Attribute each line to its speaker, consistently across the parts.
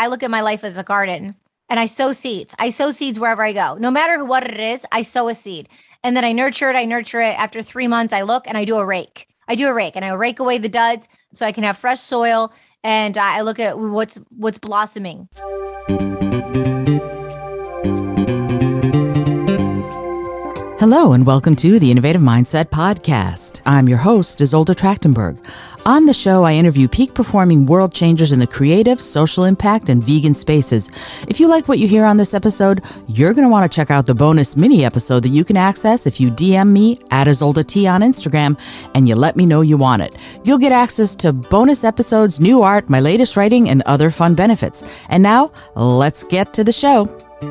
Speaker 1: I look at my life as a garden and I sow seeds. I sow seeds wherever I go. No matter what it is, I sow a seed. And then I nurture it. I nurture it. After 3 months, I look and I do a rake. I do a rake and I rake away the duds so I can have fresh soil. And I look at what's blossoming.
Speaker 2: Hello and welcome to the Innovative Mindset Podcast. I'm your host, Isolde Trachtenberg. On the show, I interview peak performing world changers in the creative, social impact, and vegan spaces. If you like what you hear on this episode, you're going to want to check out the bonus mini episode that you can access if you DM me at Isolde T on Instagram and you let me know you want it. You'll get access to bonus episodes, new art, my latest writing, and other fun benefits. And now, let's get to the show.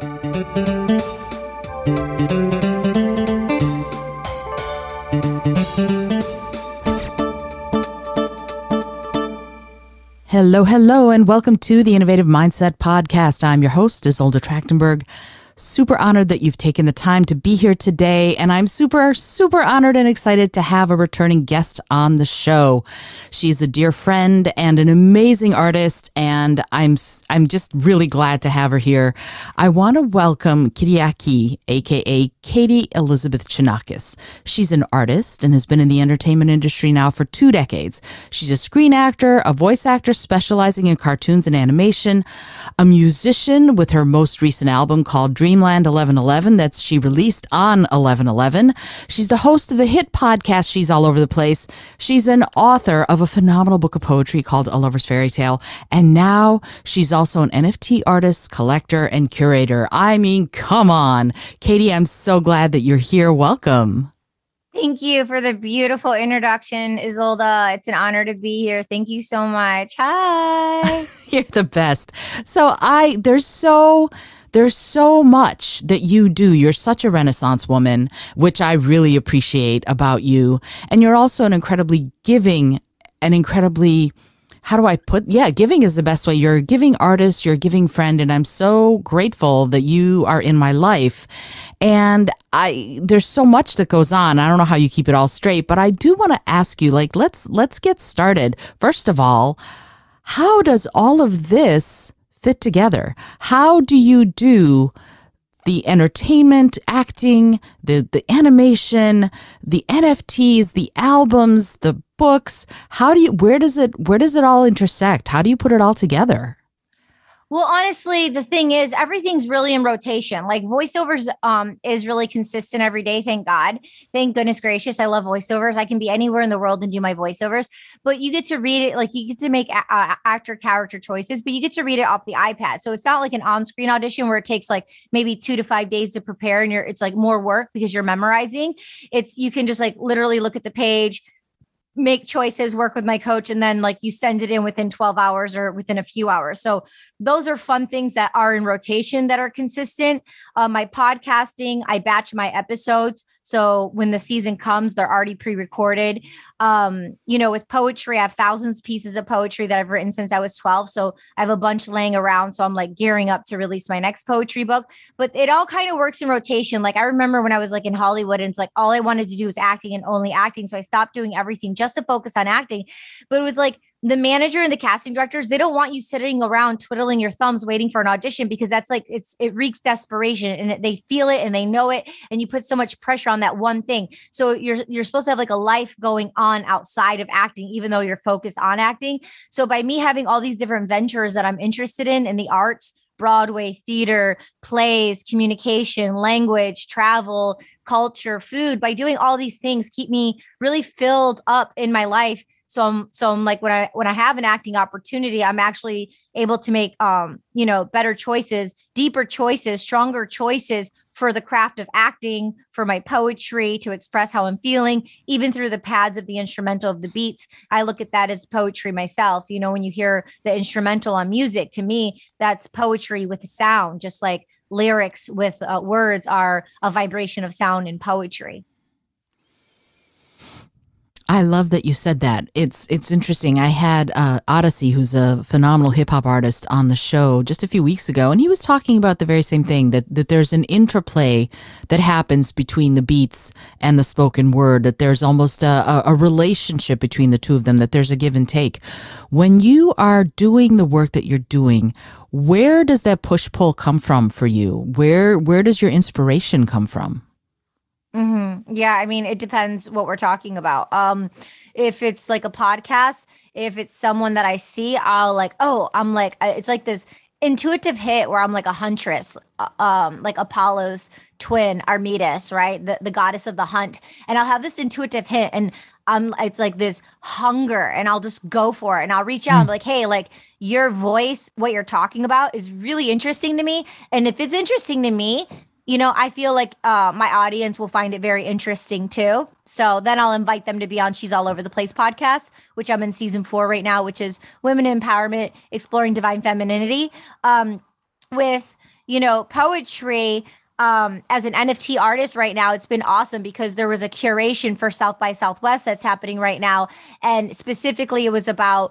Speaker 2: Hello, and welcome to the Innovative Mindset Podcast. I'm your host, Isolde Trachtenberg. Super honored that you've taken the time to be here today, and I'm super honored and excited to have a returning guest on the show. She's a dear friend and an amazing artist, and I'm just really glad to have her here. I want to welcome Kyriaki, aka Katie Elizabeth Chonakis. She's an artist and has been in the entertainment industry now for 2 decades. She's a screen actor, a voice actor specializing in cartoons and animation, a musician with her most recent album called Dreamland 1111 that she released on 1111. She's the host of the hit podcast She's All Over the Place. She's an author of a phenomenal book of poetry called A Lover's Fairy Tale. And now she's also an NFT artist, collector, and curator. I mean, come on. Katie, I'm so glad that you're here. Welcome.
Speaker 1: Thank you for the beautiful introduction, Isolde. It's an honor to be here. Thank you so much. Hi.
Speaker 2: You're the best. So there's so much that you do. You're such a Renaissance woman, which I really appreciate about you. And you're also an incredibly giving giving is the best way. You're a giving artist, you're a giving friend, and I'm so grateful that you are in my life. And there's so much that goes on. I don't know how you keep it all straight, but I do want to ask you, let's get started. First of all, how does all of this fit together? How do you do the entertainment, acting, the animation, the NFTs, the albums, the books? Where does it all intersect? How do you put it all together?
Speaker 1: Well, honestly, the thing is, everything's really in rotation. Like voiceovers is really consistent every day. Thank God. Thank goodness gracious. I love voiceovers. I can be anywhere in the world and do my voiceovers, but you get to read it. Like you get to make actor character choices, but you get to read it off the iPad. So it's not like an on-screen audition where it takes like maybe 2 to 5 days to prepare and it's like more work because you're memorizing. You can just like literally look at the page, make choices, work with my coach, and then like you send it in within 12 hours or within a few hours. So those are fun things that are in rotation that are consistent. My podcasting, I batch my episodes. So when the season comes, they're already pre-recorded. With poetry, I have thousands of pieces of poetry that I've written since I was 12. So I have a bunch laying around. So I'm like gearing up to release my next poetry book, but it all kind of works in rotation. Like I remember when I was like in Hollywood and it's like, all I wanted to do was acting and only acting. So I stopped doing everything just to focus on acting. But it was like, the manager and the casting directors, they don't want you sitting around twiddling your thumbs waiting for an audition because that's like, it reeks desperation and they feel it and they know it. And you put so much pressure on that one thing. So you're supposed to have like a life going on outside of acting, even though you're focused on acting. So by me having all these different ventures that I'm interested in the arts, Broadway, theater, plays, communication, language, travel, culture, food, by doing all these things, keep me really filled up in my life. So I'm like, when I have an acting opportunity, I'm actually able to make, better choices, deeper choices, stronger choices for the craft of acting, for my poetry, to express how I'm feeling, even through the pads of the instrumental of the beats. I look at that as poetry myself. You know, when you hear the instrumental on music, to me, that's poetry with sound, just like lyrics with words are a vibration of sound in poetry.
Speaker 2: I love that you said that. It's interesting. I had Odyssey, who's a phenomenal hip hop artist, on the show just a few weeks ago, and he was talking about the very same thing, that there's an interplay that happens between the beats and the spoken word, that there's almost a relationship between the two of them, that there's a give and take. When you are doing the work that you're doing, where does that push pull come from for you? Where does your inspiration come from?
Speaker 1: Yeah, I mean, it depends what we're talking about. If it's like a podcast, if it's someone that I see, I'll like, oh, I'm like, it's like this intuitive hit where I'm like a huntress, like Apollo's twin, Artemis, right? The goddess of the hunt. And I'll have this intuitive hit and it's like this hunger and I'll just go for it and I'll reach out and be like, hey, like your voice, what you're talking about is really interesting to me. And if it's interesting to me, I feel like my audience will find it very interesting too. So then I'll invite them to be on She's All Over the Place podcast, which I'm in season 4 right now, which is women empowerment, exploring divine femininity. With, poetry, as an NFT artist right now, it's been awesome because there was a curation for South by Southwest that's happening right now. And specifically, it was about,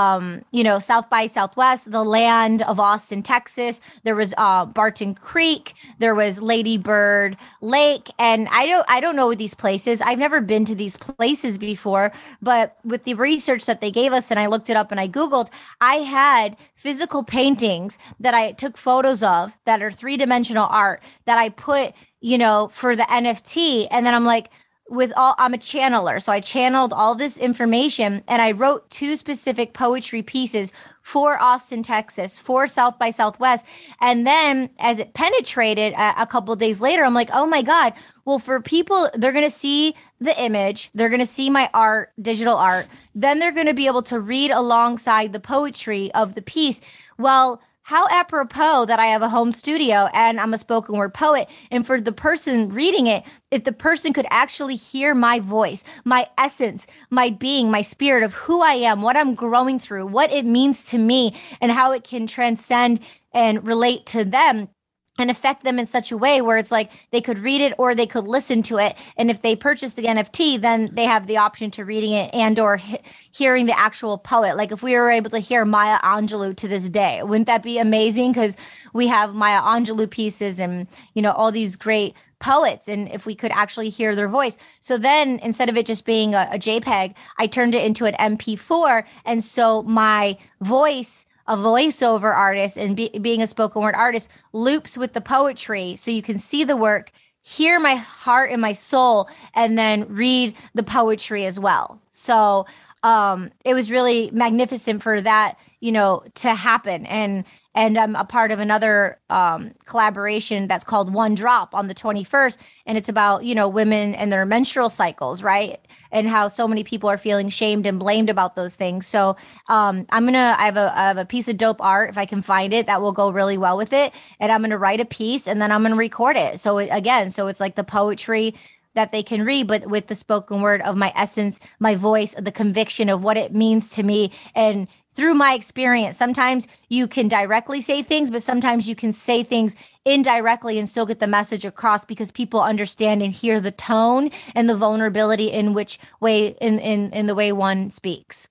Speaker 1: South by Southwest, the land of Austin, Texas. There was Barton Creek. There was Lady Bird Lake. And I don't know these places. I've never been to these places before. But with the research that they gave us, and I looked it up and I Googled, I had physical paintings that I took photos of that are 3-dimensional art that I put, for the NFT. And then I'm like, I'm a channeler. So I channeled all this information and I wrote 2 specific poetry pieces for Austin, Texas, for South by Southwest. And then as it penetrated a couple of days later, I'm like, oh my God. Well, for people, they're going to see the image. They're going to see my art, digital art. Then they're going to be able to read alongside the poetry of the piece. Well, how apropos that I have a home studio and I'm a spoken word poet. And for the person reading it, if the person could actually hear my voice, my essence, my being, my spirit of who I am, what I'm growing through, what it means to me, and how it can transcend and relate to them and affect them in such a way where it's like they could read it or they could listen to it. And if they purchase the NFT, then they have the option to reading it and or hearing the actual poet. Like if we were able to hear Maya Angelou to this day, wouldn't that be amazing? Because we have Maya Angelou pieces and, all these great poets. And if we could actually hear their voice. So then instead of it just being a JPEG, I turned it into an MP4. And so my voice, a voiceover artist and being a spoken word artist, loops with the poetry so you can see the work, hear my heart and my soul, and then read the poetry as well. So it was really magnificent for that, to happen. And I'm a part of another collaboration that's called One Drop on the 21st. And it's about, women and their menstrual cycles, right? And how so many people are feeling shamed and blamed about those things. So I have a piece of dope art, if I can find it, that will go really well with it. And I'm going to write a piece and then I'm going to record it. So it's like the poetry that they can read, but with the spoken word of my essence, my voice, the conviction of what it means to me. And through my experience, sometimes you can directly say things, but sometimes you can say things indirectly and still get the message across because people understand and hear the tone and the vulnerability in which way, in the way one speaks.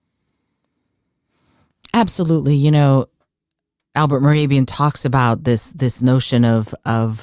Speaker 2: Absolutely. Albert Mehrabian talks about this notion of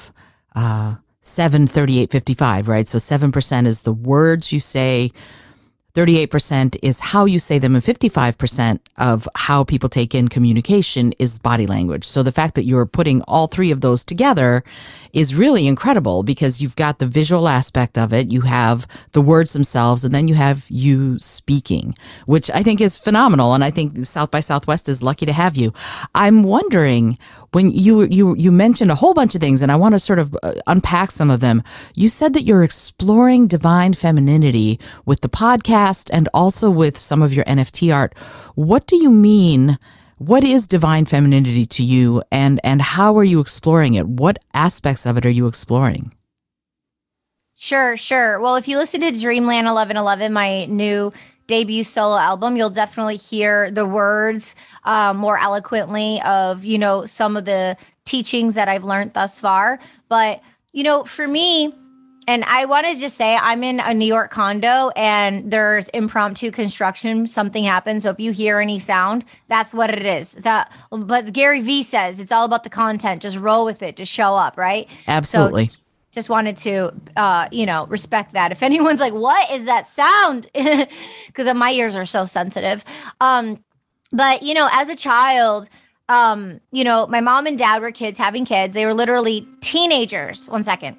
Speaker 2: 7-38-55, right? So 7% is the words you say, 38% is how you say them, and 55% of how people take in communication is body language. So the fact that you're putting all 3 of those together is really incredible because you've got the visual aspect of it, you have the words themselves, and then you have you speaking, which I think is phenomenal. And I think South by Southwest is lucky to have you. I'm wondering, when you mentioned a whole bunch of things, and I want to sort of unpack some of them. You said that you're exploring divine femininity with the podcast and also with some of your NFT art. What do you mean? What is divine femininity to you, and how are you exploring it? What aspects of it are you exploring?
Speaker 1: Sure. Well, if you listen to Dreamland 1111, my new debut solo album, you'll definitely hear the words more eloquently of, some of the teachings that I've learned thus far. But, for me, And I want to just say I'm in a New York condo and there's impromptu construction. Something happens. So if you hear any sound, that's what it is. That, but Gary Vee says it's all about the content. Just roll with it. Just show up, right? So
Speaker 2: Absolutely.
Speaker 1: just wanted to, respect that. If anyone's like, "What is that sound?" Because my ears are so sensitive. But as a child, my mom and dad were kids having kids. They were literally teenagers. One second.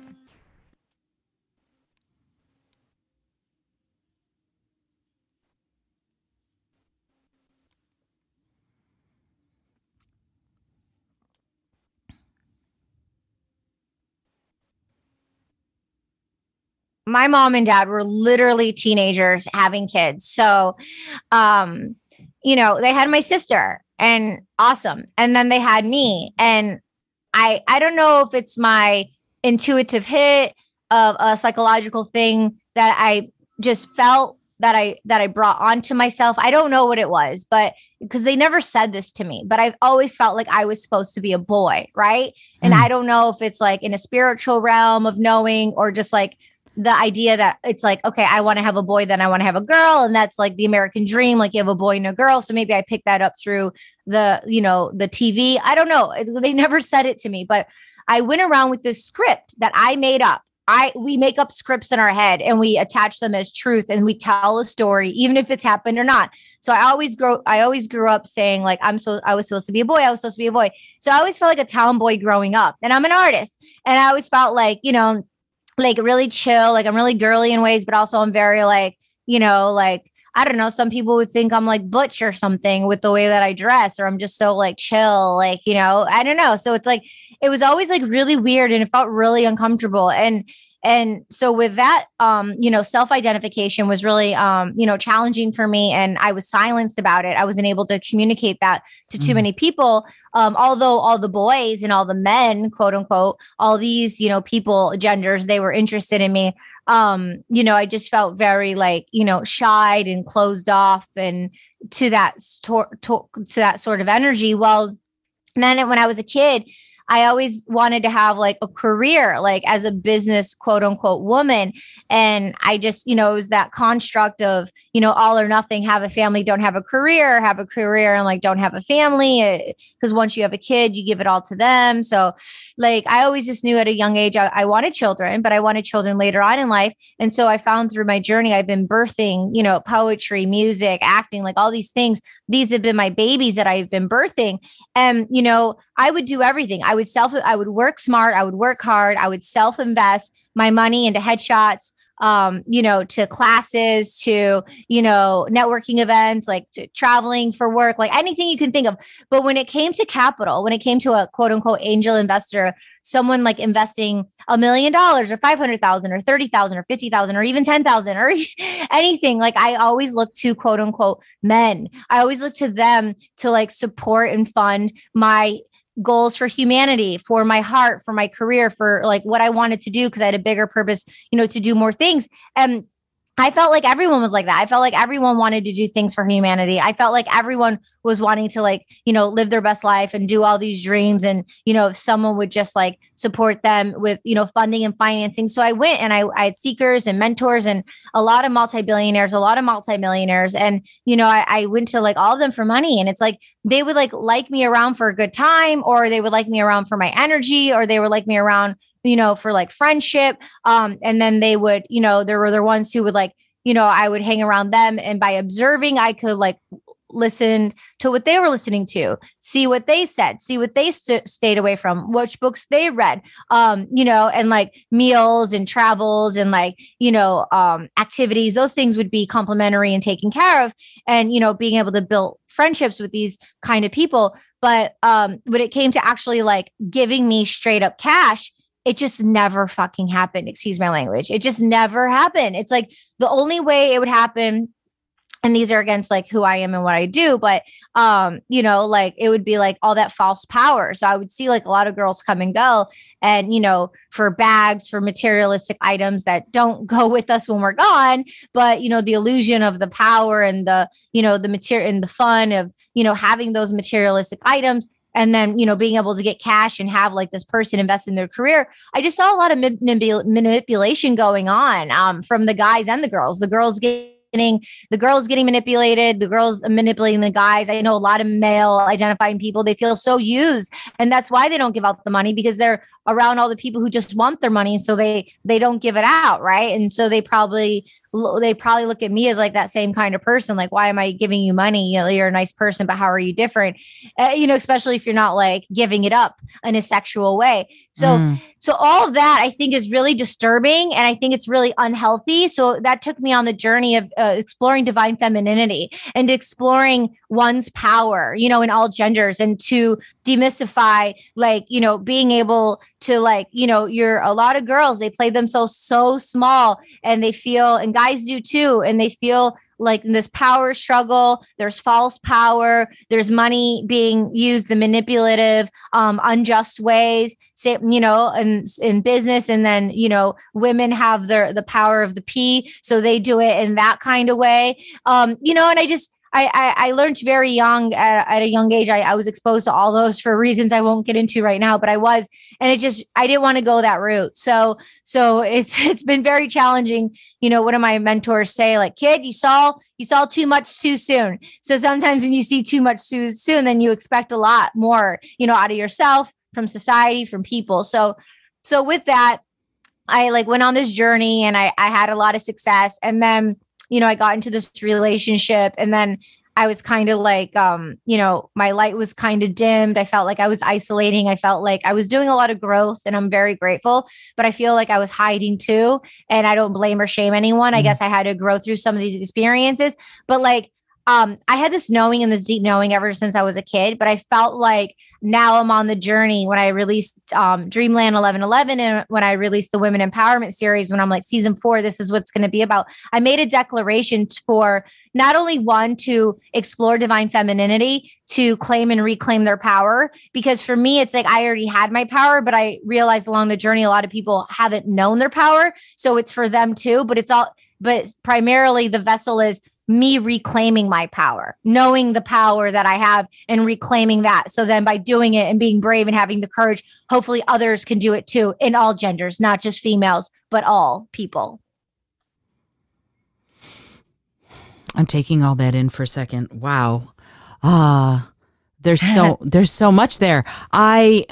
Speaker 1: My mom and dad were literally teenagers having kids. So, um, they had my sister and awesome. And then they had me. And I don't know if it's my intuitive hit of a psychological thing that I just felt that I brought onto myself. I don't know what it was, but because they never said this to me, but I've always felt like I was supposed to be a boy, right? And I
Speaker 2: Mm.
Speaker 1: don't know if it's like in a spiritual realm of knowing or just like the idea that it's like, okay, I want to have a boy, then I want to have a girl. And that's like the American dream. Like you have a boy and a girl. So maybe I picked that up through the TV. I don't know. They never said it to me, but I went around with this script that I made up. We make up scripts in our head and we attach them as truth and we tell a story, even if it's happened or not. So I always grew up saying like I was supposed to be a boy. I was supposed to be a boy. So I always felt like a tomboy growing up. And I'm an artist. And I always felt like really chill, like I'm really girly in ways, but also I'm very like I don't know, some people would think I'm like butch or something with the way that I dress, or I'm just so like chill, I don't know. So it's like it was always like really weird and it felt really uncomfortable. And so with that, self-identification was really challenging for me and I was silenced about it. I wasn't able to communicate that to too
Speaker 2: Mm.
Speaker 1: many people. Although all the boys and all the men, quote unquote, all these, people, genders, they were interested in me. I just felt very like, shied and closed off and to that sort of energy. Well, then when I was a kid, I always wanted to have like a career, like as a business, quote unquote, woman. And I just, it was that construct of, all or nothing, have a family, don't have a career and like don't have a family. Because once you have a kid, you give it all to them. So like I always just knew at a young age, I wanted children, but I wanted children later on in life. And so I found through my journey, I've been birthing, poetry, music, acting, like all these things. These have been my babies that I've been birthing. And, I would do everything. I would work smart. I would work hard. I would self invest my money into headshots, to classes, to, networking events, like to traveling for work, like anything you can think of. But when it came to capital, when it came to a quote unquote angel investor, someone like investing $1 million or 500,000 or 30,000 or 50,000 or even 10,000 or anything, like I always look to quote unquote men. I always look to them to like support and fund my goals for humanity, for my heart, for my career, for like what I wanted to do because I had a bigger purpose, to do more things. And I felt like everyone was like that. I felt like everyone wanted to do things for humanity. I felt like everyone was wanting to like, live their best life and do all these dreams. And, if someone would just like support them with, funding and financing. So I went and I had seekers and mentors and a lot of multi-billionaires, a lot of multi-millionaires. And, I went to like all of them for money. And it's like, they would like me around for a good time, or they would like me around for my energy, or they would like me around, for like friendship. And then they would, there were the ones who would like, I would hang around them. And by observing, I could like listen to what they were listening to, see what they said, see what they stayed away from, which books they read, and like meals and travels and like, activities, those things would be complimentary and taken care of. And, being able to build friendships with these kind of people. But when it came to actually like giving me straight up cash, it just never fucking happened. Excuse my language. It just never happened. It's like the only way it would happen, and these are against like who I am and what I do, but like it would be like all that false power. So I would see like a lot of girls come and go and, for bags, for materialistic items that don't go with us when we're gone, but the illusion of the power and the, the material and the fun of, having those materialistic items and then, being able to get cash and have like this person invest in their career. I just saw a lot of manipulation going on from the guys and the girls. The girls getting manipulated, the girls manipulating the guys. I know a lot of male identifying people, they feel so used. And that's why they don't give out the money, because they're around all the people who just want their money. So they don't give it out. Right. And so they probably look at me as like that same kind of person. Like, why am I giving you money? You're a nice person, but how are you different? Especially if you're not like giving it up in a sexual way. So all of that I think is really disturbing, and I think it's really unhealthy. So that took me on the journey of exploring divine femininity and exploring one's power, in all genders, and to demystify, like, being able to, like, you're a lot of girls, they play themselves so small, and they feel, and guys do too, and they feel like in this power struggle, there's false power, there's money being used in manipulative, unjust ways, say, in business. And then, women have the power of the P, so they do it in that kind of way. And I learned very young at a young age. I was exposed to all those for reasons I won't get into right now, but I was, and I didn't want to go that route. So it's been very challenging. One of my mentors say, like, kid, you saw too much too soon. So sometimes when you see too much too soon, then you expect a lot more, out of yourself, from society, from people. So with that, I like went on this journey, and I had a lot of success. And then, I got into this relationship, and then I was kind of like, my light was kind of dimmed. I felt like I was isolating. I felt like I was doing a lot of growth, and I'm very grateful, but I feel like I was hiding too. And I don't blame or shame anyone. I guess I had to grow through some of these experiences, but like, I had this knowing and this deep knowing ever since I was a kid, but I felt like now I'm on the journey when I released Dreamland 1111, and when I released the Women Empowerment series, when I'm like, season 4, this is what's going to be about. I made a declaration for not only one, to explore divine femininity, to claim and reclaim their power, because for me, it's like I already had my power, but I realized along the journey, a lot of people haven't known their power. So it's for them too, but primarily the vessel is me reclaiming my power, knowing the power that I have and reclaiming that. So then by doing it and being brave and having the courage, hopefully others can do it too, in all genders, not just females, but all people.
Speaker 2: I'm taking all that in for a second. Wow. There's so much there. I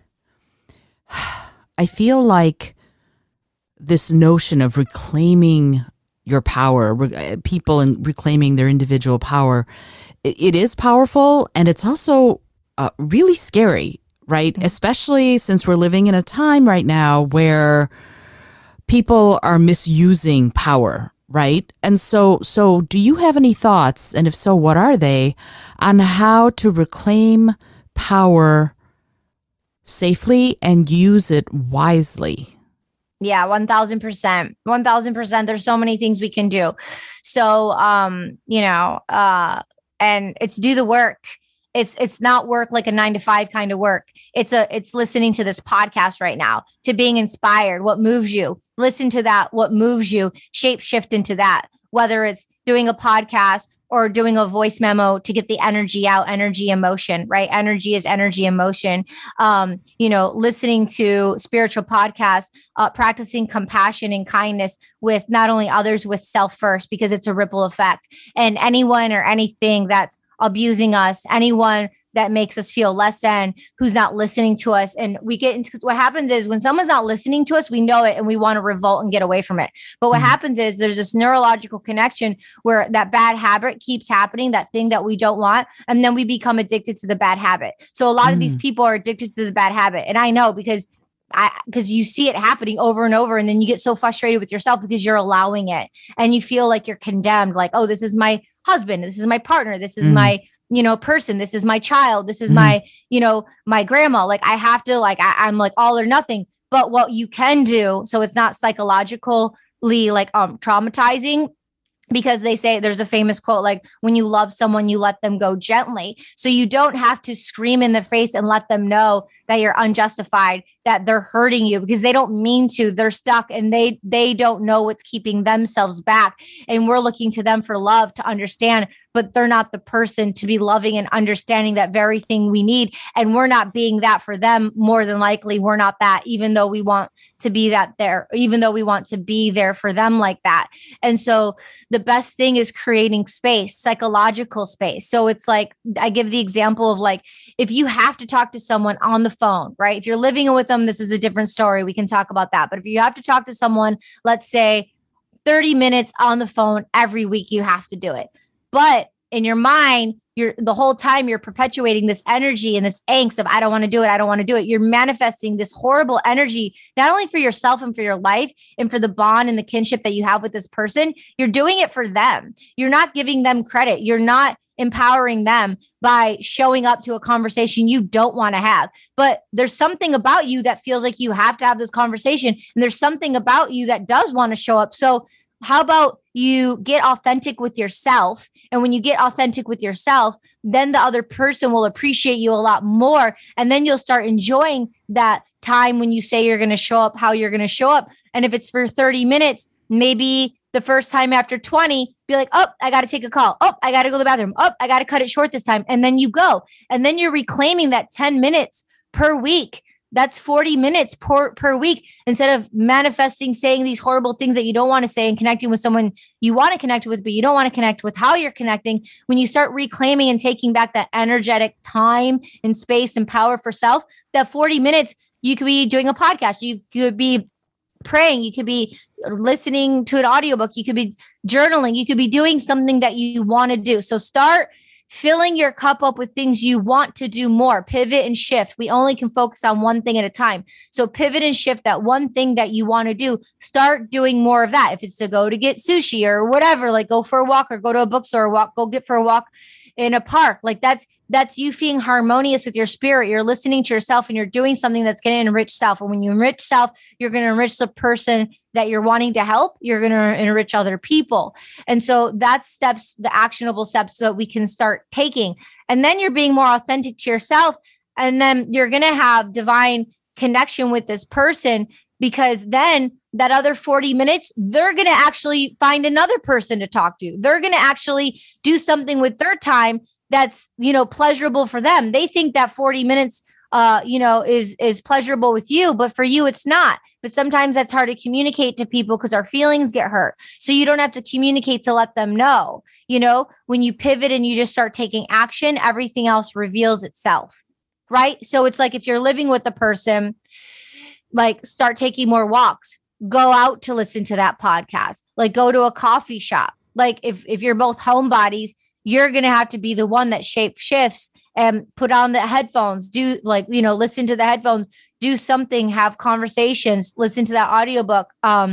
Speaker 2: feel like this notion of reclaiming your power, people and reclaiming their individual power, it is powerful, and it's also really scary, right? Mm-hmm. Especially since we're living in a time right now where people are misusing power, right? And so do you have any thoughts, and if so, what are they, on how to reclaim power safely and use it wisely?
Speaker 1: Yeah, 1000%. 1000%. There's so many things we can do. So, and it's do the work. It's not work like a 9-to-5 kind of work. It's listening to this podcast right now, to being inspired. What moves you? Listen to that. What moves you? Shape shift into that. Whether it's doing a podcast or doing a voice memo to get the energy out, energy, emotion, right? Energy is energy, emotion. Listening to spiritual podcasts, practicing compassion and kindness with not only others, with self first, because it's a ripple effect. And anyone or anything that's abusing us, anyone that makes us feel less than, who's not listening to us. And we get into what happens is when someone's not listening to us, we know it and we want to revolt and get away from it. But what happens is there's this neurological connection where that bad habit keeps happening, that thing that we don't want. And then we become addicted to the bad habit. So a lot of these people are addicted to the bad habit. And I know because you see it happening over and over, and then you get so frustrated with yourself because you're allowing it, and you feel like you're condemned, like, oh, this is my husband, this is my partner, this is my person, this is my child, this is my my grandma, like I have to, like I'm like all or nothing. But what you can do, so it's not psychologically like traumatizing, because they say, there's a famous quote, like, when you love someone, you let them go gently. So you don't have to scream in the face and let them know that you're unjustified, that they're hurting you, because they don't mean to. They're stuck, and they don't know what's keeping themselves back. And we're looking to them for love, to understand but they're not the person to be loving and understanding that very thing we need. And we're not being that for them. More than likely, we're not that, even though we want to be that there, even though we want to be there for them like that. And so the best thing is creating space, psychological space. So it's like, I give the example of like, if you have to talk to someone on the phone, right? If you're living with them, this is a different story. We can talk about that. But if you have to talk to someone, let's say 30 minutes on the phone every week, you have to do it. But in your mind, you're the whole time you're perpetuating this energy and this angst of, I don't want to do it. I don't want to do it. You're manifesting this horrible energy, not only for yourself and for your life and for the bond and the kinship that you have with this person, you're doing it for them. You're not giving them credit. You're not empowering them by showing up to a conversation you don't want to have. But there's something about you that feels like you have to have this conversation. And there's something about you that does want to show up. So how about you get authentic with yourself? And when you get authentic with yourself, then the other person will appreciate you a lot more. And then you'll start enjoying that time when you say you're going to show up, how you're going to show up. And if it's for 30 minutes, maybe the first time after 20, be like, oh, I got to take a call. Oh, I got to go to the bathroom. Oh, I got to cut it short this time. And then you go. And then you're reclaiming that 10 minutes per week. That's 40 minutes per week, instead of manifesting, saying these horrible things that you don't want to say and connecting with someone you want to connect with, but you don't want to connect with how you're connecting. When you start reclaiming and taking back that energetic time and space and power for self, that 40 minutes, you could be doing a podcast. You could be praying. You could be listening to an audiobook. You could be journaling. You could be doing something that you want to do. So start filling your cup up with things you want to do more. Pivot and shift. We only can focus on one thing at a time. So pivot and shift that one thing that you want to do. Start doing more of that. If it's to go to get sushi or whatever, like go for a walk or go to a bookstore, go get for a walk in a park. Like that's you being harmonious with your spirit. You're listening to yourself and you're doing something that's going to enrich self. And when you enrich self, you're going to enrich the person that you're wanting to help. You're going to enrich other people. And so that's steps, the actionable steps that we can start taking. And then you're being more authentic to yourself. And then you're going to have divine connection with this person, because then that other 40 minutes, they're going to actually find another person to talk to. They're going to actually do something with their time that's, pleasurable for them. They think that 40 minutes, is pleasurable with you, but for you, it's not. But sometimes that's hard to communicate to people because our feelings get hurt. So you don't have to communicate to let them know. When you pivot and you just start taking action, everything else reveals itself, right? So it's like if you're living with a person, like start taking more walks, go out to listen to that podcast, like go to a coffee shop. Like if you're both homebodies, you're going to have to be the one that shifts and put on the headphones, listen to the headphones, do something, have conversations, listen to that audiobook,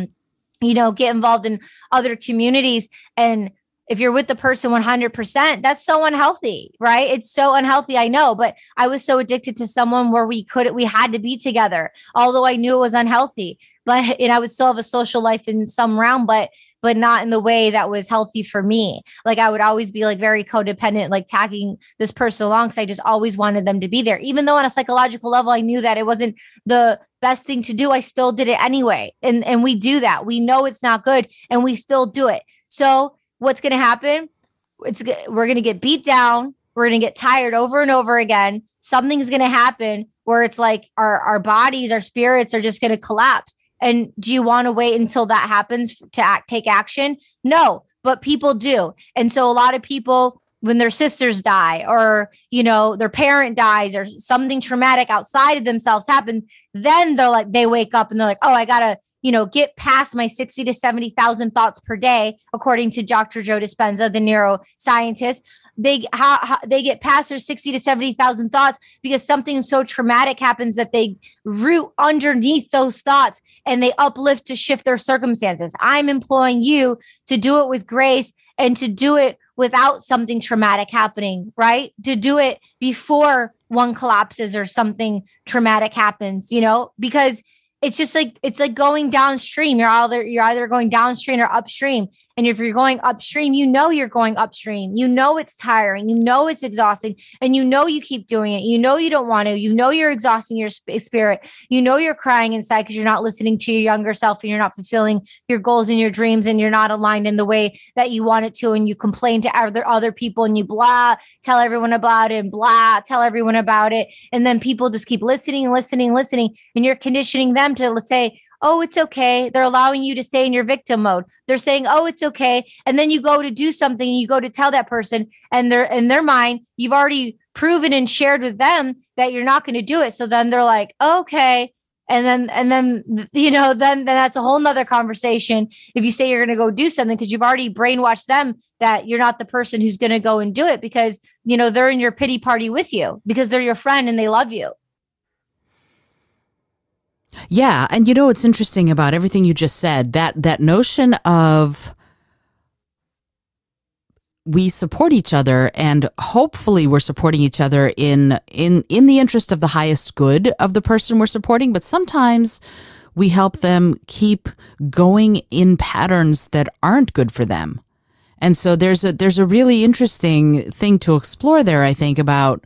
Speaker 1: get involved in other communities. And if you're with the person 100%, that's so unhealthy, right? It's so unhealthy. I know, but I was so addicted to someone where we had to be together, although I knew it was unhealthy, and I would still have a social life in some realm, but not in the way that was healthy for me. Like I would always be like very codependent, like tagging this person along. So I just always wanted them to be there. Even though on a psychological level, I knew that it wasn't the best thing to do, I still did it anyway. And we do that. We know it's not good and we still do it. So what's going to happen? We're going to get beat down. We're going to get tired over and over again. Something's going to happen where it's like our bodies, our spirits are just going to collapse. And do you want to wait until that happens to take action? No, but people do. And so a lot of people, when their sisters die or, their parent dies or something traumatic outside of themselves happens, then they wake up and they're like, oh, I got to, get past my 60 to 70,000 thoughts per day, according to Dr. Joe Dispenza, the neuroscientist. They get past their 60 to 70,000 thoughts because something so traumatic happens that they root underneath those thoughts and they uplift to shift their circumstances. I'm imploring you to do it with grace and to do it without something traumatic happening, right? To do it before one collapses or something traumatic happens, because it's just like it's like going downstream. You're either going downstream or upstream. And if you're going upstream, you know you're going upstream. You know it's tiring. You know it's exhausting, and you know you keep doing it. You know you don't want to. You know you're exhausting your spirit. You know you're crying inside because you're not listening to your younger self, and you're not fulfilling your goals and your dreams, and you're not aligned in the way that you want it to. And you complain to other people, and you blah, tell everyone about it, and blah, tell everyone about it, and then people just keep listening, listening, listening, and you're conditioning them to, let's say, oh, it's okay. They're allowing you to stay in your victim mode. They're saying, oh, it's okay. And then you go to do something and you go to tell that person, and they're in their mind, you've already proven and shared with them that you're not going to do it. So then they're like, okay. And then that's a whole nother conversation. If you say you're going to go do something, because you've already brainwashed them that you're not the person who's going to go and do it, because, they're in your pity party with you because they're your friend and they love you.
Speaker 2: Yeah. And what's interesting about everything you just said, that notion of we support each other, and hopefully we're supporting each other in the interest of the highest good of the person we're supporting. But sometimes we help them keep going in patterns that aren't good for them. And so there's a really interesting thing to explore there, I think, about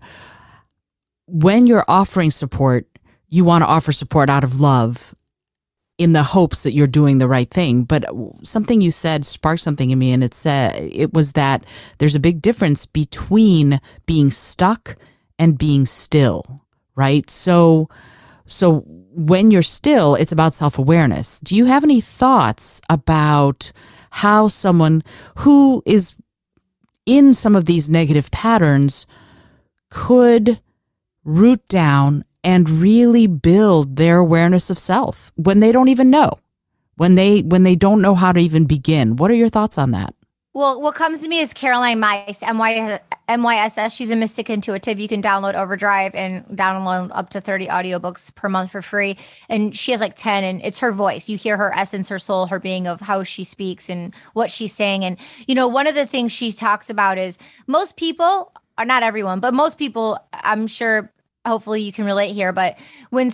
Speaker 2: when you're offering support. You want to offer support out of love in the hopes that you're doing the right thing. But something you said sparked something in me, and it was that there's a big difference between being stuck and being still, right? So when you're still, it's about self-awareness. Do you have any thoughts about how someone who is in some of these negative patterns could root down and really build their awareness of self when they don't even know, when they don't know how to even begin? What are your thoughts on that?
Speaker 1: Well, what comes to me is Caroline Myss, MYSS. She's a mystic intuitive. You can download Overdrive and download up to 30 audiobooks per month for free. And she has like 10, and it's her voice. You hear her essence, her soul, her being of how she speaks and what she's saying. And, one of the things she talks about is most people, or not everyone, but most people, I'm sure, hopefully you can relate here, but when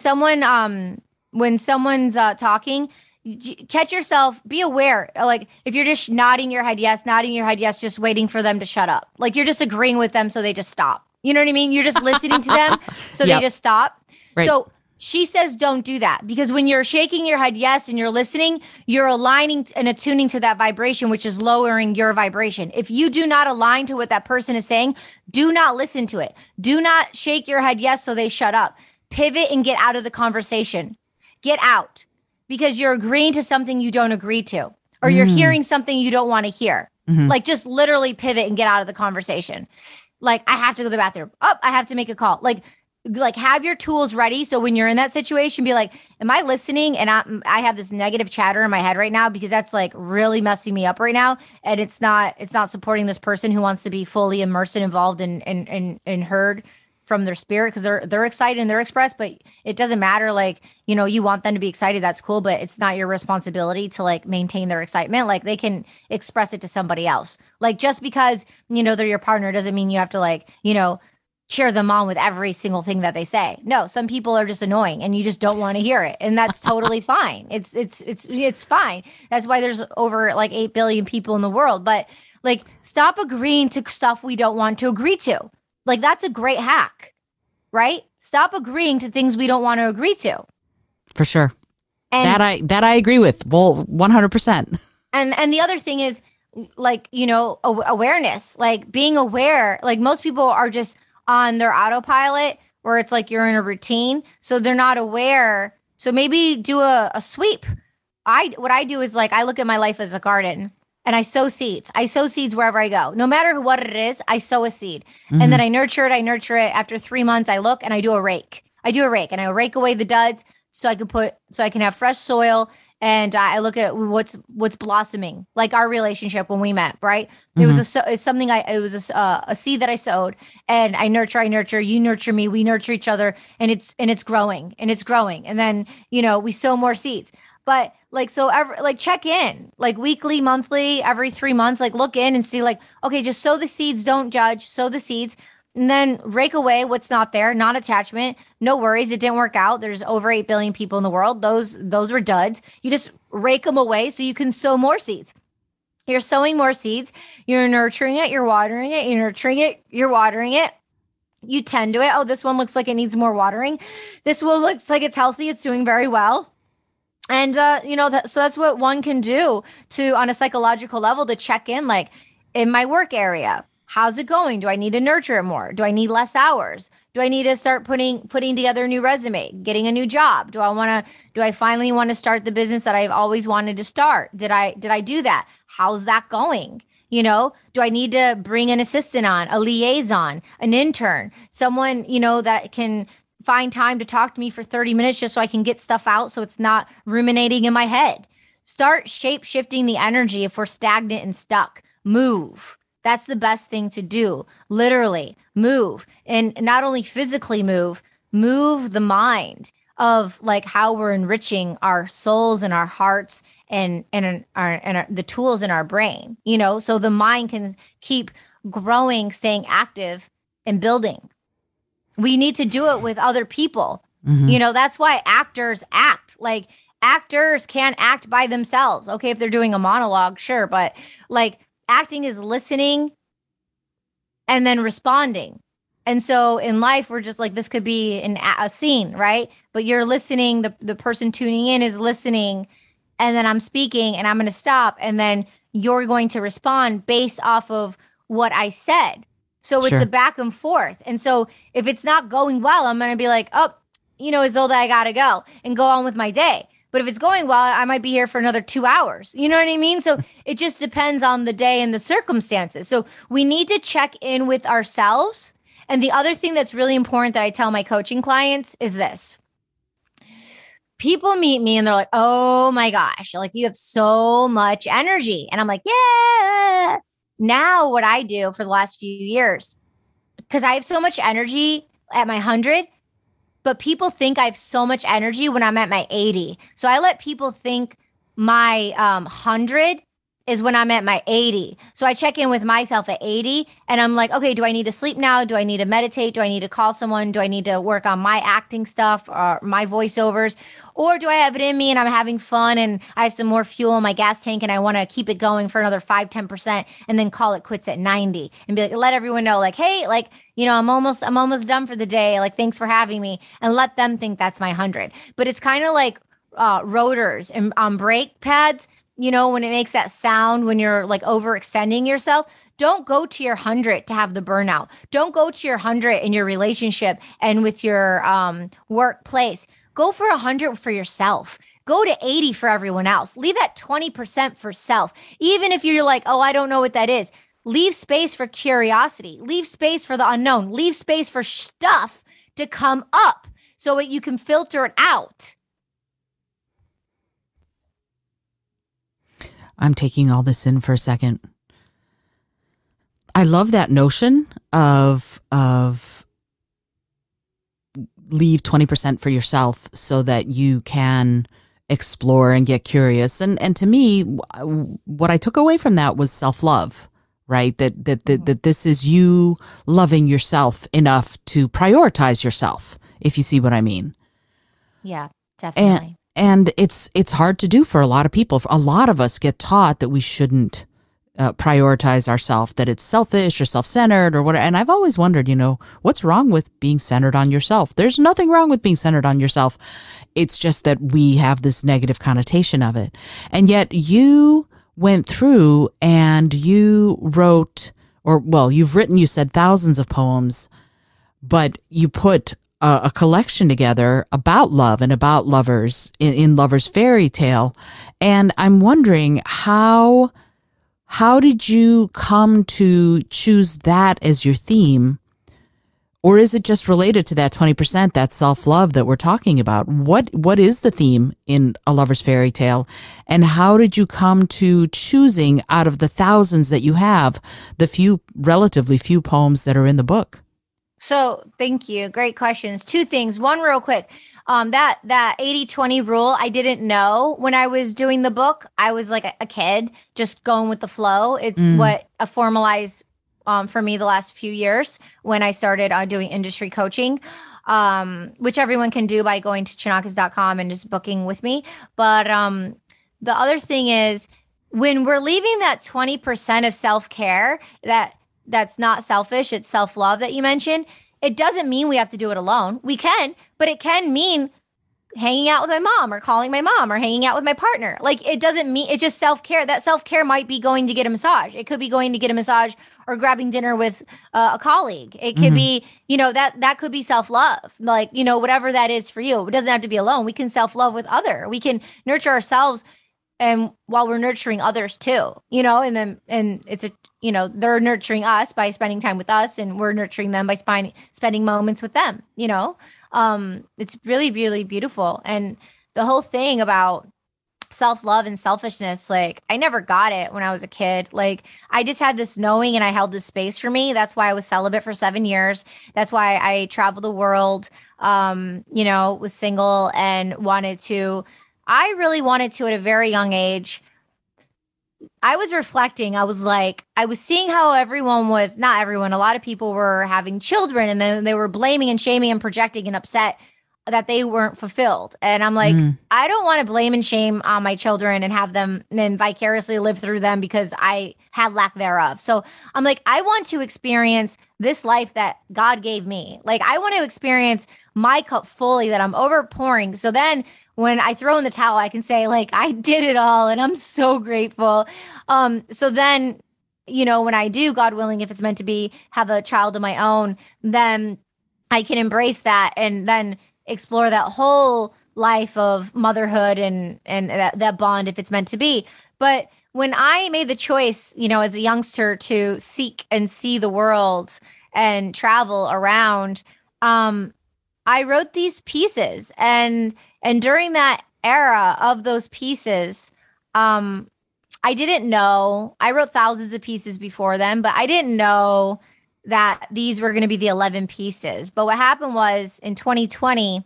Speaker 1: someone's talking, catch yourself, be aware. Like if you're just nodding your head yes, just waiting for them to shut up. Like you're just agreeing with them, so they just stop. You know what I mean? You're just listening to them, so Yep. They just stop. Right. So she says don't do that, because when you're shaking your head yes and you're listening, you're aligning and attuning to that vibration, which is lowering your vibration. If you do not align to what that person is saying, do not listen to it. Do not shake your head yes so they shut up. Pivot and get out of the conversation. Get out, because you're agreeing to something you don't agree to, or you're hearing something you don't want to hear. Mm-hmm. Like just literally pivot and get out of the conversation. Like I have to go to the bathroom. Oh, I have to make a call. Like have your tools ready. So when you're in that situation, be like, am I listening? And I have this negative chatter in my head right now because that's like really messing me up right now. And it's not supporting this person who wants to be fully immersed and involved and heard from their spirit, because they're excited and they're expressed, but it doesn't matter. Like, you want them to be excited. That's cool. But it's not your responsibility to like maintain their excitement. Like they can express it to somebody else. Like just because, they're your partner doesn't mean you have to like, cheer them on with every single thing that they say. No, some people are just annoying and you just don't want to hear it. And that's totally fine. It's fine. That's why there's over like 8 billion people in the world. But like, stop agreeing to stuff we don't want to agree to. Like, that's a great hack, right? Stop agreeing to things we don't want to agree to.
Speaker 2: For sure. And that I agree with. Well, 100%.
Speaker 1: And the other thing is like, awareness, like being aware. Like most people are just on their autopilot, where it's like you're in a routine, so they're not aware. So maybe do a sweep. What I do is like I look at my life as a garden, and I sow seeds. I sow seeds wherever I go. No matter what it is, I sow a seed. Mm-hmm. And then I nurture it. After 3 months, I look and I do a rake. And I rake away the duds so I can have fresh soil. And I look at what's blossoming, like our relationship when we met, right? Mm-hmm. It was a seed that I sowed, and I nurture, you nurture me, we nurture each other, and it's growing. And then, we sow more seeds. But like, so check in, like weekly, monthly, every 3 months, like look in and see like, okay, just sow the seeds, don't judge, sow the seeds. and then rake away what's not there, non-attachment. No worries, it didn't work out. There's over 8 billion people in the world. Those were duds. You just rake them away so you can sow more seeds. You're sowing more seeds. You're nurturing it. You're watering it. You're nurturing it. You're watering it. You tend to it. Oh, this one looks like it needs more watering. This one looks like it's healthy. It's doing very well. And so that's what one can do to on a psychological level to check in, like in my work area. How's it going? Do I need to nurture it more? Do I need less hours? Do I need to start putting together a new resume, getting a new job? Do I finally want to start the business that I've always wanted to start? Did I do that? How's that going? Do I need to bring an assistant on, a liaison, an intern, someone, that can find time to talk to me for 30 minutes just so I can get stuff out so it's not ruminating in my head. Start shape shifting the energy if we're stagnant and stuck. Move. That's the best thing to do. Literally move. And not only physically move the mind of like how we're enriching our souls and our hearts and the tools in our brain, so the mind can keep growing, staying active and building. We need to do it with other people. Mm-hmm. That's why actors act. Like actors can't act by themselves. Okay, if they're doing a monologue, sure. But like acting is listening and then responding. And so in life, we're just like, this could be a scene, right? But you're listening. The person tuning in is listening. And then I'm speaking and I'm going to stop. And then you're going to respond based off of what I said. So it's a back and forth. And so if it's not going well, I'm going to be like, oh, Isolde, I got to go and go on with my day. But if it's going well, I might be here for another 2 hours. You know what I mean? So it just depends on the day and the circumstances. So we need to check in with ourselves. And the other thing that's really important that I tell my coaching clients is this. People meet me and they're like, oh my gosh, like you have so much energy. And I'm like, yeah. Now what I do for the last few years, because I have so much energy at my 100, but people think I have so much energy when I'm at my 80. So I let people think my 100 is when I'm at my 80. So I check in with myself at 80 and I'm like, okay, do I need to sleep now? Do I need to meditate? Do I need to call someone? Do I need to work on my acting stuff or my voiceovers? Or do I have it in me and I'm having fun and I have some more fuel in my gas tank and I want to keep it going for another 5-10% and then call it quits at 90 and be like, let everyone know like, hey, like, I'm almost done for the day. Like, thanks for having me, and let them think that's my 100. But it's kind of like rotors and on brake pads. When it makes that sound, when you're like overextending yourself, don't go to your 100 to have the burnout. Don't go to your 100 in your relationship and with your workplace. Go for 100 for yourself. Go to 80 for everyone else. Leave that 20% for self. Even if you're like, oh, I don't know what that is. Leave space for curiosity. Leave space for the unknown. Leave space for stuff to come up so you can filter it out.
Speaker 2: I'm taking all this in for a second. I love that notion of leave 20% for yourself so that you can explore and get curious. And to me, what I took away from that was self-love, right? That this is you loving yourself enough to prioritize yourself, if you see what I mean.
Speaker 1: Yeah, definitely.
Speaker 2: And it's hard to do for a lot of people. A lot of us get taught that we shouldn't prioritize ourselves, that it's selfish or self-centered or whatever. And I've always wondered, what's wrong with being centered on yourself? There's nothing wrong with being centered on yourself. It's just that we have this negative connotation of it. And yet you went through and you wrote, you've written, you said thousands of poems, but you put a collection together about love and about lovers in Lover's Fairy Tale. And I'm wondering how did you come to choose that as your theme? Or is it just related to that 20%, that self-love that we're talking about? What is the theme in A Lover's Fairy Tale? And how did you come to choosing out of the thousands that you have, the relatively few poems that are in the book?
Speaker 1: So thank you. Great questions. Two things. One real quick. That 80-20 rule, I didn't know when I was doing the book. I was like a kid just going with the flow. It's what a formalized for me the last few years when I started doing industry coaching, which everyone can do by going to chinakas.com and just booking with me. But the other thing is when we're leaving that 20% of self-care that's not selfish, it's self-love that you mentioned, it doesn't mean we have to do it alone. We can, but it can mean hanging out with my mom or calling my mom or hanging out with my partner. Like it doesn't mean it's just self-care. That self-care might be going to get a massage. It could be going to get a massage or grabbing dinner with a colleague. It could be, that could be self-love. Like, whatever that is for you. It doesn't have to be alone. We can self-love with other. We can nurture ourselves and while we're nurturing others too, and it's they're nurturing us by spending time with us and we're nurturing them by spending moments with them, it's really, really beautiful. And the whole thing about self-love and selfishness, like I never got it when I was a kid. Like I just had this knowing and I held this space for me. That's why I was celibate for 7 years. That's why I traveled the world, was single and I really wanted to at a very young age. I was reflecting. I was seeing how not everyone, a lot of people were having children and then they were blaming and shaming and projecting and upset that they weren't fulfilled. And I'm like, I don't want to blame and shame on my children and have them then vicariously live through them because I had lack thereof. So I'm like, I want to experience this life that God gave me. Like I want to experience my cup fully, that I'm overpouring. So then when I throw in the towel, I can say like, I did it all and I'm so grateful. So then, when I do, God willing, if it's meant to be, have a child of my own, then I can embrace that and then explore that whole life of motherhood and that bond if it's meant to be. But when I made the choice, as a youngster to seek and see the world and travel around, I wrote these pieces and during that era of those pieces, I didn't know, I wrote thousands of pieces before them, but I didn't know that these were going to be the 11 pieces. But what happened was in 2020,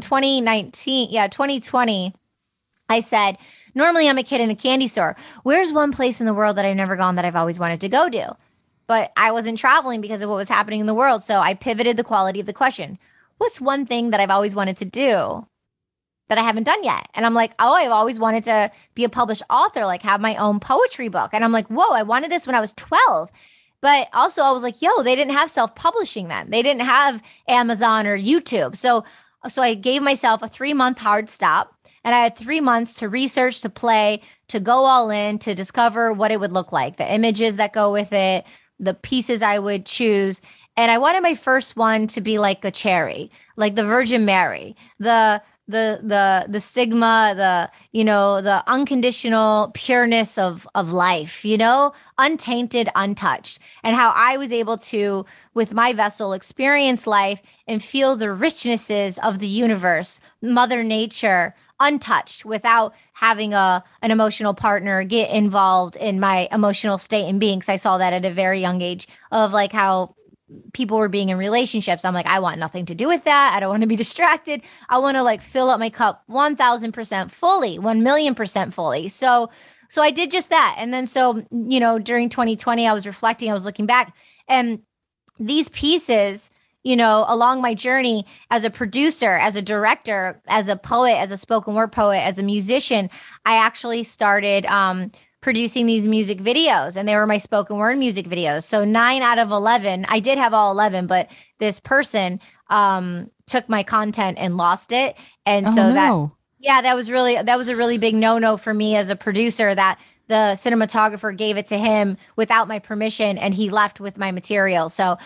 Speaker 1: 2020, I said, normally I'm a kid in a candy store. Where's one place in the world that I've never gone that I've always wanted to go to? But I wasn't traveling because of what was happening in the world. So I pivoted the quality of the question. What's one thing that I've always wanted to do that I haven't done yet? And I'm like, I've always wanted to be a published author, like have my own poetry book. And I'm like, whoa, I wanted this when I was 12. But also I was like, they didn't have self-publishing then. They didn't have Amazon or YouTube. So I gave myself a 3-month hard stop and I had 3 months to research, to play, to go all in, to discover what it would look like, the images that go with it, the pieces I would choose. And I wanted my first one to be like a cherry, like the Virgin Mary, the stigma, the unconditional pureness of life, untainted, untouched, and how I was able to, with my vessel, experience life and feel the richnesses of the universe, Mother Nature, untouched, without having an emotional partner get involved in my emotional state and being. Because I saw that at a very young age of like how people were being in relationships. I'm like, I want nothing to do with that. I don't want to be distracted. I want to like fill up my cup 1,000% fully, 1,000,000% fully. So I did just that. And then, during 2020, I was reflecting, I was looking back, and these pieces, along my journey as a producer, as a director, as a poet, as a spoken word poet, as a musician, I actually started, producing these music videos, and they were my spoken word music videos. So 9 out of 11, I did have all 11, but this person took my content and lost it. And that was a really big no that for me as a producer, that the cinematographer gave it to him without my permission and he left with my material. So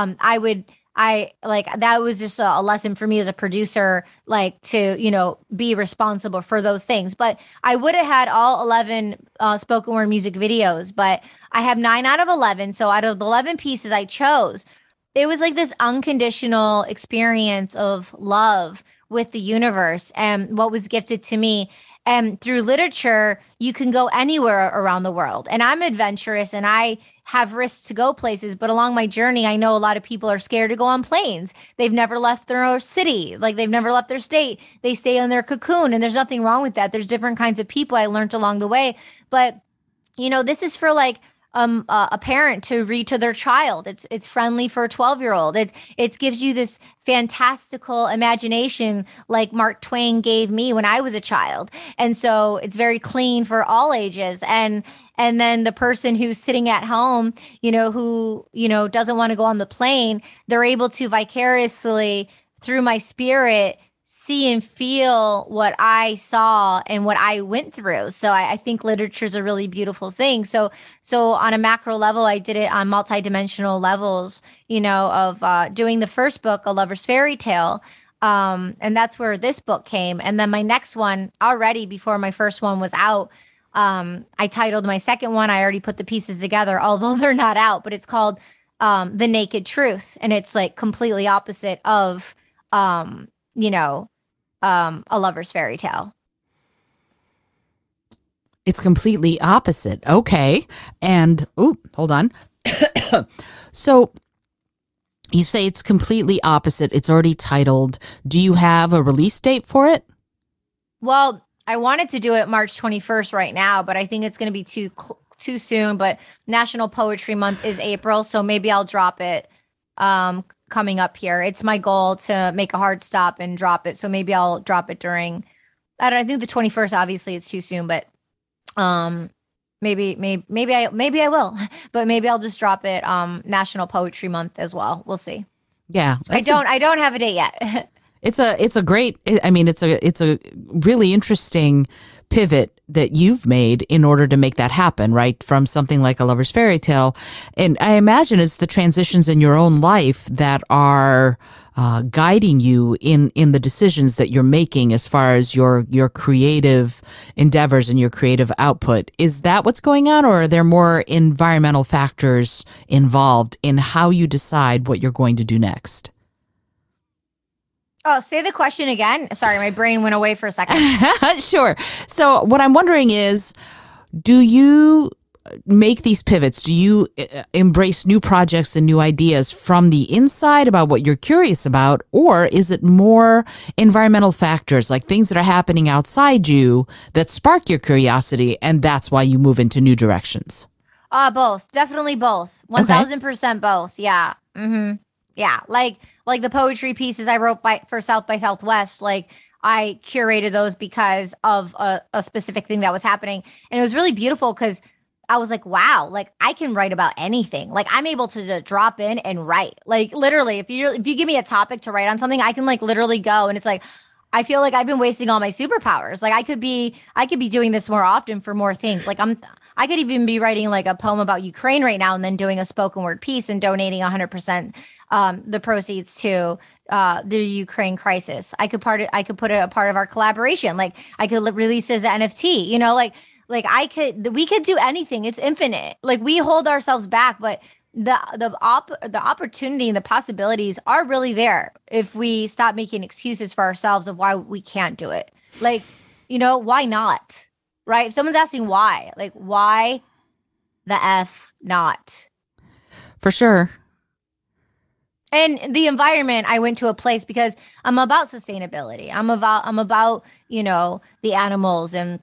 Speaker 1: that was just a lesson for me as a producer, like to, be responsible for those things. But I would have had all 11 spoken word music videos, but I have 9 out of 11. So out of the 11 pieces I chose, it was like this unconditional experience of love with the universe and what was gifted to me. And through literature, you can go anywhere around the world. And I'm adventurous and I have risks to go places. But along my journey, I know a lot of people are scared to go on planes. They've never left their city. Like they've never left their state. They stay in their cocoon. And there's nothing wrong with that. There's different kinds of people I learned along the way. But, this is for like a parent to read to their child. It's friendly for a 12-year-old. It gives you this fantastical imagination like Mark Twain gave me when I was a child. And so it's very clean for all ages. And then the person who's sitting at home, who, doesn't want to go on the plane, they're able to vicariously through my spirit see and feel what I saw and what I went through. So I think literature is a really beautiful thing. So on a macro level, I did it on multidimensional levels, of doing the first book, A Lover's Fairy Tale. And that's where this book came. And then my next one, already before my first one was out, I titled my second one. I already put the pieces together, although they're not out, but it's called The Naked Truth. And it's like completely opposite of, A Lover's Fairy Tale.
Speaker 2: It's completely opposite. Okay. And, hold on. So you say it's completely opposite. It's already titled. Do you have a release date for it?
Speaker 1: Well, I wanted to do it March 21st right now, but I think it's going to be too soon. But National Poetry Month is April, so maybe I'll drop it coming up here. It's my goal to make a hard stop and drop it. So maybe I'll drop it during, I think the 21st, obviously it's too soon, but maybe I will, but maybe I'll just drop it National Poetry Month as well. We'll see.
Speaker 2: Yeah.
Speaker 1: I don't have a date yet.
Speaker 2: It's a great, it's a really interesting pivot that you've made in order to make that happen, right? From something like A Lover's Fairy Tale. And I imagine it's the transitions in your own life that are guiding you in the decisions that you're making as far as your creative endeavors and your creative output. Is that what's going on, or are there more environmental factors involved in how you decide what you're going to do next?
Speaker 1: Oh, say the question again. Sorry, my brain went away for a second.
Speaker 2: Sure. So what I'm wondering is, do you make these pivots? Do you embrace new projects and new ideas from the inside about what you're curious about? Or is it more environmental factors, like things that are happening outside you that spark your curiosity, and that's why you move into new directions?
Speaker 1: Both. Definitely both. 1000% both. Yeah. Mm-hmm. Yeah. Like the poetry pieces I wrote for South by Southwest, like I curated those because of a specific thing that was happening. And it was really beautiful because I was like, wow, like I can write about anything. Like I'm able to just drop in and write. Like literally, if you give me a topic to write on something, I can like literally go, and it's like, I feel like I've been wasting all my superpowers. Like I could be doing this more often for more things. Like I could even be writing like a poem about Ukraine right now and then doing a spoken word piece and donating 100% the proceeds to the Ukraine crisis. I could put it a part of our collaboration. Like I could release as an NFT, we could do anything. It's infinite. Like we hold ourselves back, but the opportunity and the possibilities are really there if we stop making excuses for ourselves of why we can't do it. Like, why not? Right? If someone's asking why, like why the F not?
Speaker 2: For sure.
Speaker 1: And the environment, I went to a place because I'm about sustainability. I'm about, the animals, and,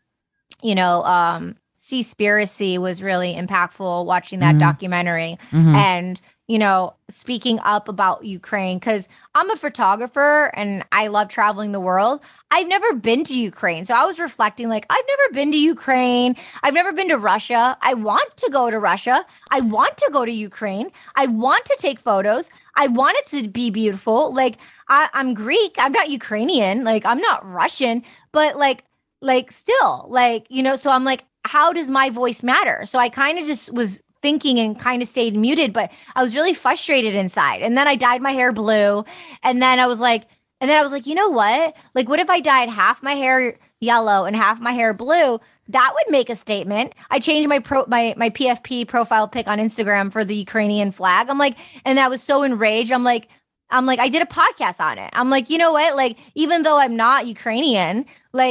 Speaker 1: Seaspiracy was really impactful watching that documentary. And, speaking up about Ukraine, because I'm a photographer and I love traveling the world. I've never been to Ukraine. So I was reflecting like, I've never been to Ukraine. I've never been to Russia. I want to go to Russia. I want to go to Ukraine. I want to take photos. I want it to be beautiful. Like I'm Greek. I'm not Ukrainian. Like I'm not Russian, but like still like, so I'm like, how does my voice matter? So I kind of just was thinking and kind of stayed muted, but I was really frustrated inside. And then I dyed my hair blue. And then I was like, you know what? Like, what if I dyed half my hair yellow and half my hair blue? That would make a statement. I changed my PFP profile pic on Instagram for the Ukrainian flag. I'm like, and I was so enraged. I'm like, I did a podcast on it. I'm like, you know what? Like, even though I'm not Ukrainian, like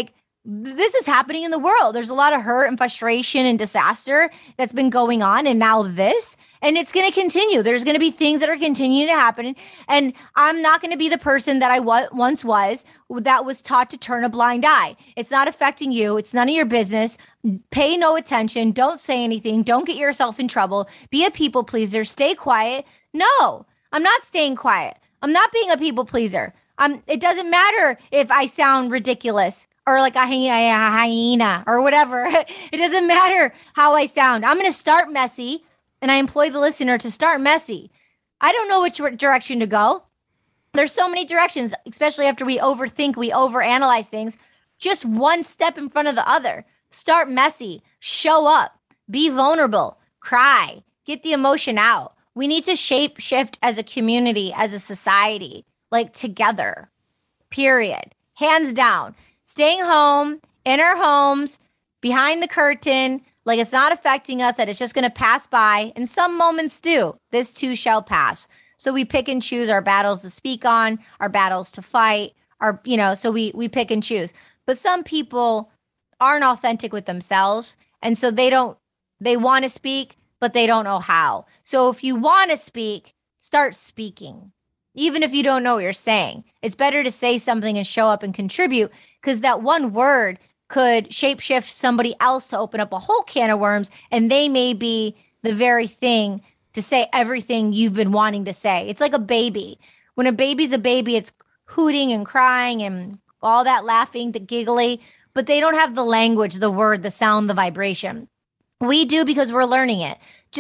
Speaker 1: this is happening in the world. There's a lot of hurt and frustration and disaster that's been going on. And now this, and it's going to continue. There's going to be things that are continuing to happen. And I'm not going to be the person that I once was that was taught to turn a blind eye. It's not affecting you. It's none of your business. Pay no attention. Don't say anything. Don't get yourself in trouble. Be a people pleaser. Stay quiet. No, I'm not staying quiet. I'm not being a people pleaser. It doesn't matter if I sound ridiculous or like a hyena or whatever. It doesn't matter how I sound. I'm going to start messy, and I employ the listener to start messy. I don't know which direction to go. There's so many directions, especially after we overthink, we overanalyze things. Just one step in front of the other. Start messy. Show up. Be vulnerable. Cry. Get the emotion out. We need to shape shift as a community, as a society, like together. Period. Hands down. Staying home, in our homes, behind the curtain, like it's not affecting us, that it's just going to pass by. And some moments do. This too shall pass. So we pick and choose our battles to speak on, our battles to fight, so we pick and choose. But some people aren't authentic with themselves. And so they want to speak, but they don't know how. So if you want to speak, start speaking. Even if you don't know what you're saying, it's better to say something and show up and contribute, because that one word could shapeshift somebody else to open up a whole can of worms, and they may be the very thing to say everything you've been wanting to say. It's like a baby. When a baby's a baby, it's hooting and crying and all that laughing, the giggly, but they don't have the language, the word, the sound, the vibration. We do, because we're learning it.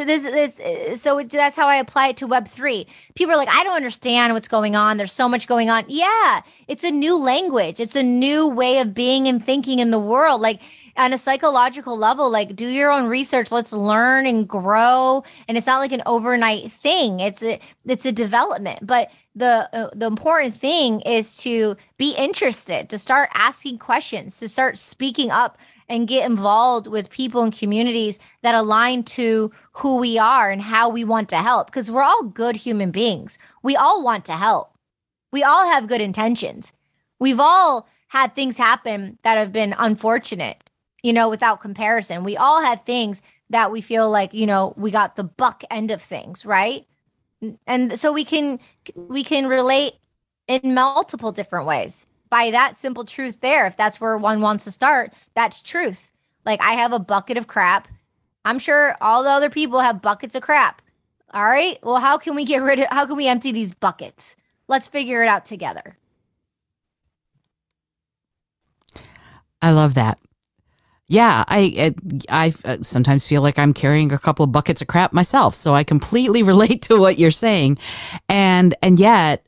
Speaker 1: So that's how I apply it to Web3. People are like, I don't understand what's going on. There's so much going on. Yeah, it's a new language. It's a new way of being and thinking in the world. Like on a psychological level, like do your own research. Let's learn and grow. And it's not like an overnight thing. It's a development. But the important thing is to be interested, to start asking questions, to start speaking up and get involved with people and communities that align to who we are and how we want to help. Because we're all good human beings. We all want to help. We all have good intentions. We've all had things happen that have been unfortunate, without comparison. We all had things that we feel like, we got the buck end of things, right? And so we can relate in multiple different ways. By that simple truth there, if that's where one wants to start, that's truth. Like I have a bucket of crap. I'm sure all the other people have buckets of crap. All right. Well, how can we empty these buckets? Let's figure it out together.
Speaker 2: I love that. Yeah, I sometimes feel like I'm carrying a couple of buckets of crap myself, so I completely relate to what you're saying. And yet,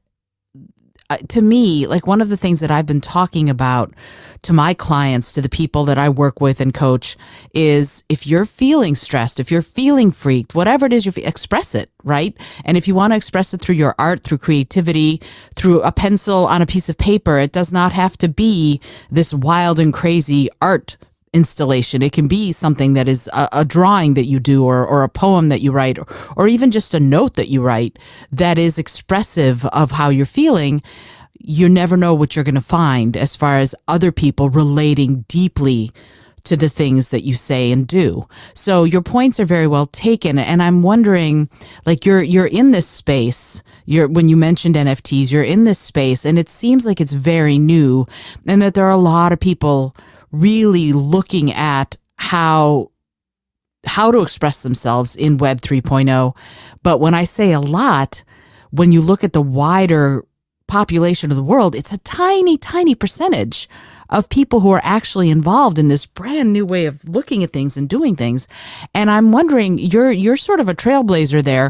Speaker 2: to me, like one of the things that I've been talking about to my clients, to the people that I work with and coach, is if you're feeling stressed, if you're feeling freaked, whatever it is, express it, right? And if you want to express it through your art, through creativity, through a pencil on a piece of paper, it does not have to be this wild and crazy art installation. It can be something that is a drawing that you do, or a poem that you write, or even just a note that you write that is expressive of how you're feeling. You never know what you're going to find as far as other people relating deeply to the things that you say and do. So your points are very well taken. And I'm wondering, like you're in this space, when you mentioned NFTs, you're in this space, and it seems like it's very new, and that there are a lot of people really looking at how to express themselves in Web 3.0. But when I say a lot, when you look at the wider population of the world, it's a tiny, tiny percentage of people who are actually involved in this brand new way of looking at things and doing things. And I'm wondering, you're sort of a trailblazer there.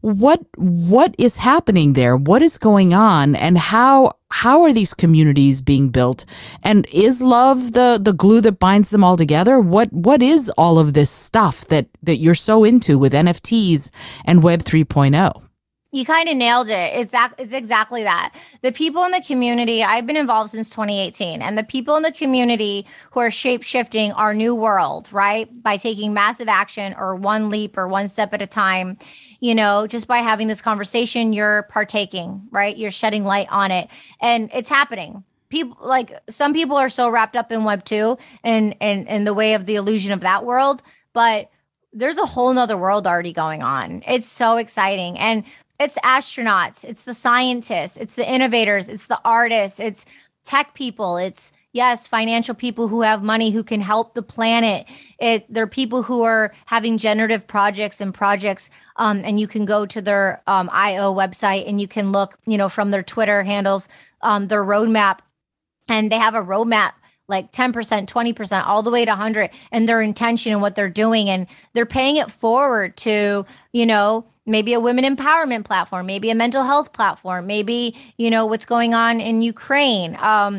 Speaker 2: What is happening there? What is going on? And how are these communities being built? And is love the glue that binds them all together? What is all of this stuff that you're so into with NFTs and Web 3.0?
Speaker 1: You kind of nailed it. It's exactly that. The people in the community, I've been involved since 2018, and the people in the community who are shape-shifting our new world, right? By taking massive action, or one leap or one step at a time, just by having this conversation, you're partaking, right? You're shedding light on it, and it's happening. people like some people are so wrapped up in Web 2 and the way of the illusion of that world, but there's a whole nother world already going on. It's so exciting. And it's astronauts, it's the scientists, it's the innovators, it's the artists, it's tech people, it's yes, financial people who have money who can help the planet. There are people who are having generative projects and projects, and you can go to their IO website and you can look, from their Twitter handles, their roadmap, and they have a roadmap like 10%, 20%, all the way to 100, and their intention and what they're doing. And they're paying it forward to, maybe a women empowerment platform, maybe a mental health platform, maybe, what's going on in Ukraine,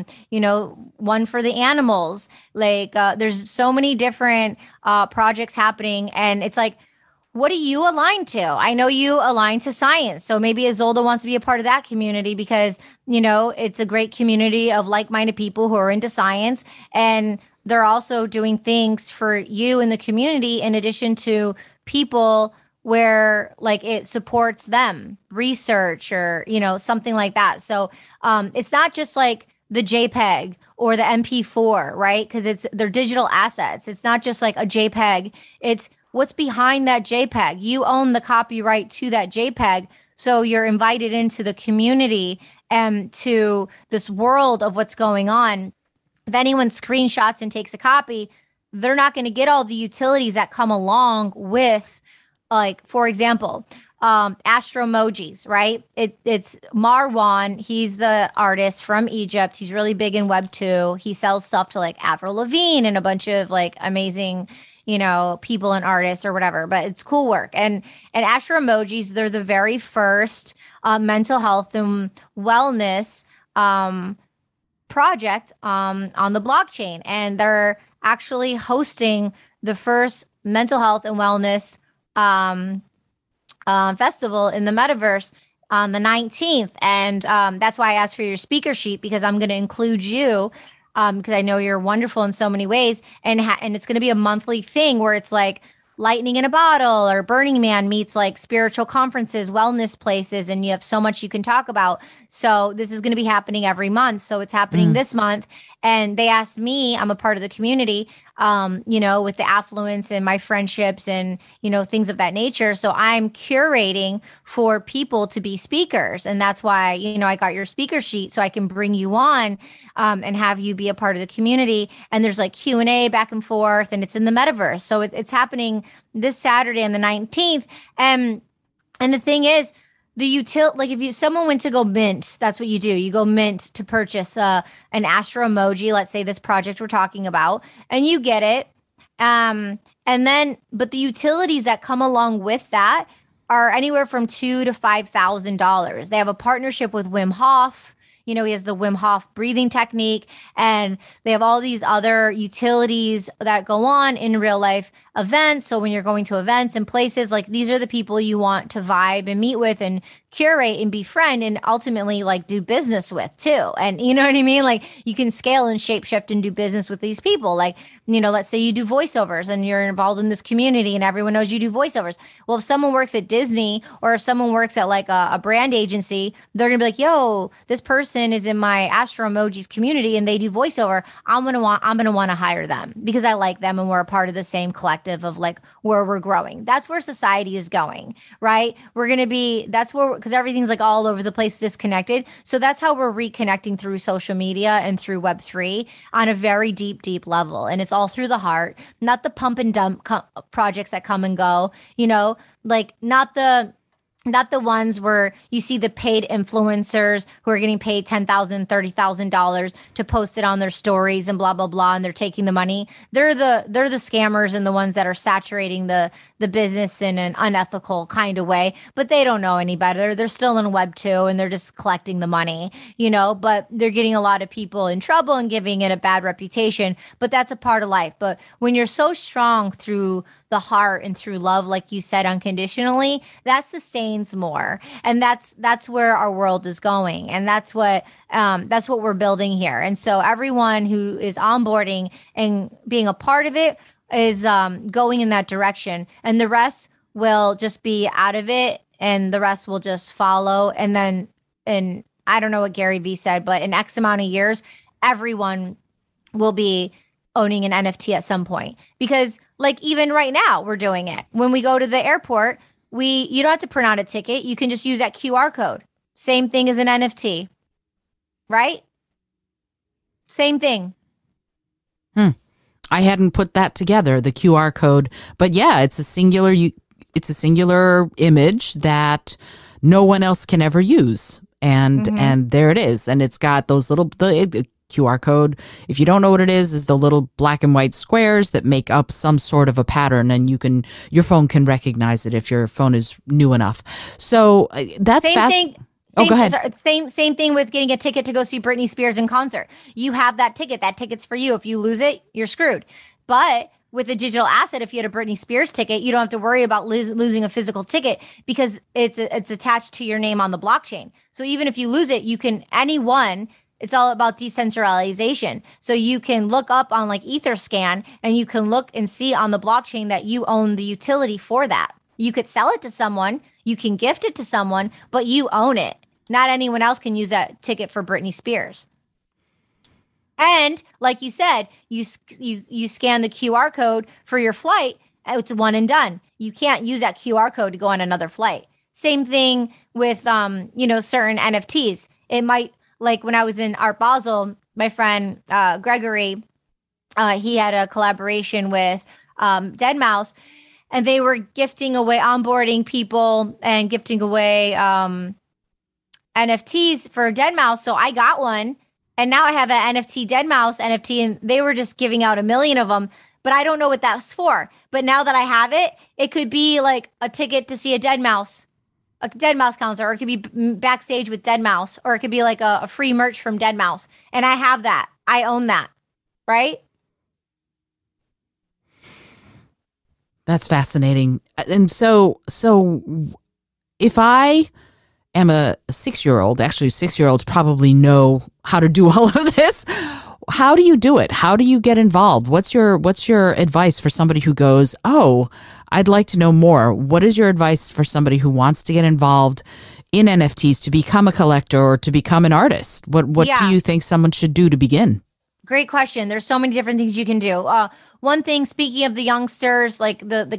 Speaker 1: one for the animals. Like there's so many different projects happening. And it's like, what do you align to? I know you align to science. So maybe Izolda wants to be a part of that community because, it's a great community of like-minded people who are into science. And they're also doing things for you in the community in addition to people where like it supports them, research or, something like that. So it's not just like the JPEG or the MP4, right? Because they're digital assets. It's not just like a JPEG. It's what's behind that JPEG. You own the copyright to that JPEG. So you're invited into the community and to this world of what's going on. If anyone screenshots and takes a copy, they're not going to get all the utilities that come along with, like, for example, Astro Emojis, right? It's Marwan. He's the artist from Egypt. He's really big in Web 2. He sells stuff to like Avril Lavigne and a bunch of like amazing people and artists or whatever, but it's cool work. And Astro Emojis, they're the very first mental health and wellness project on the blockchain. And they're actually hosting the first mental health and wellness festival in the metaverse on the 19th. And that's why I asked for your speaker sheet, because I'm going to include you because I know you're wonderful in so many ways. And it's going to be a monthly thing where it's like Lightning in a Bottle or Burning Man meets like spiritual conferences, wellness places, and you have so much you can talk about. So this is going to be happening every month. So it's happening this month. And they asked me, I'm a part of the community, with the affluence and my friendships and, things of that nature. So I'm curating for people to be speakers. And that's why, I got your speaker sheet so I can bring you on and have you be a part of the community. And there's like Q&A back and forth, and it's in the metaverse. So it's happening this Saturday on the 19th. And the thing is, like if someone went to go mint, that's what you do. You go mint to purchase an Astro Emoji, let's say this project we're talking about, and you get it. But the utilities that come along with that are anywhere from $2,000 to $5,000. They have a partnership with Wim Hof. He has the Wim Hof breathing technique, and they have all these other utilities that go on in real life events. So when you're going to events and places, like these are the people you want to vibe and meet with and curate and befriend and ultimately like do business with too. And you know what I mean? Like you can scale and shapeshift and do business with these people. Like, let's say you do voiceovers and you're involved in this community and everyone knows you do voiceovers. Well, if someone works at Disney or if someone works at like a brand agency, they're going to be like, yo, this person is in my Astro Emojis community and they do voiceover. I'm going to want to hire them because I like them and we're a part of the same collective of like where we're growing. That's where society is going, right? Because everything's like all over the place, disconnected. So that's how we're reconnecting through social media and through Web3 on a very deep, deep level. And it's all through the heart, not the pump and dump projects that come and go, like not the ones where you see the paid influencers who are getting paid $10,000, $30,000 to post it on their stories and blah, blah, blah. And they're taking the money. They're the scammers and the ones that are saturating the business in an unethical kind of way, but they don't know any better. They're still in Web 2 and they're just collecting the money, but they're getting a lot of people in trouble and giving it a bad reputation, but that's a part of life. But when you're so strong through the heart and through love, like you said, unconditionally, that sustains more. And that's where our world is going. And that's what we're building here. And so everyone who is onboarding and being a part of it is going in that direction. And the rest will just be out of it and the rest will just follow. And then, and I don't know what Gary Vee said, but in X amount of years, everyone will be owning an NFT at some point, because like even right now we're doing it. When we go to the airport, you don't have to print out a ticket. You can just use that QR code. Same thing as an NFT, right? Same thing.
Speaker 2: I hadn't put that together, the QR code, but yeah, it's a singular image that no one else can ever use. And there it is. And it's got those the QR code. If you don't know what it is the little black and white squares that make up some sort of a pattern, and your phone can recognize it if your phone is new enough. So that's fast. Go ahead.
Speaker 1: Same thing with getting a ticket to go see Britney Spears in concert. You have that ticket. That ticket's for you. If you lose it, you're screwed. But with a digital asset, if you had a Britney Spears ticket, you don't have to worry about losing a physical ticket, because it's attached to your name on the blockchain. So even if you lose it, it's all about decentralization. So you can look up on like Etherscan, and you can look and see on the blockchain that you own the utility for that. You could sell it to someone, you can gift it to someone, but you own it. Not anyone else can use that ticket for Britney Spears. And like you said, you scan the QR code for your flight, it's one and done. You can't use that QR code to go on another flight. Same thing with certain NFTs. It might, like when I was in Art Basel, my friend Gregory, he had a collaboration with deadmau5, and they were gifting away, onboarding people and gifting away NFTs for deadmau5. So I got one, and now I have an NFT deadmau5 NFT, and they were just giving out 1 million of them, but I don't know what that's for. But now that I have it, it could be like a ticket to see a deadmau5 concert, or it could be backstage with deadmau5, or it could be like a free merch from deadmau5. And I have that. I own that. Right?
Speaker 2: That's fascinating. And so if I am a 6-year-old, actually 6-year-olds probably know how to do all of this. How do you do it? How do you get involved? What's your advice for somebody who goes, "Oh, I'd like to know more"? What is your advice for somebody who wants to get involved in NFTs, to become a collector or to become an artist? What do you think someone should do to begin?
Speaker 1: Great question. There's so many different things you can do. One thing, speaking of the youngsters, like the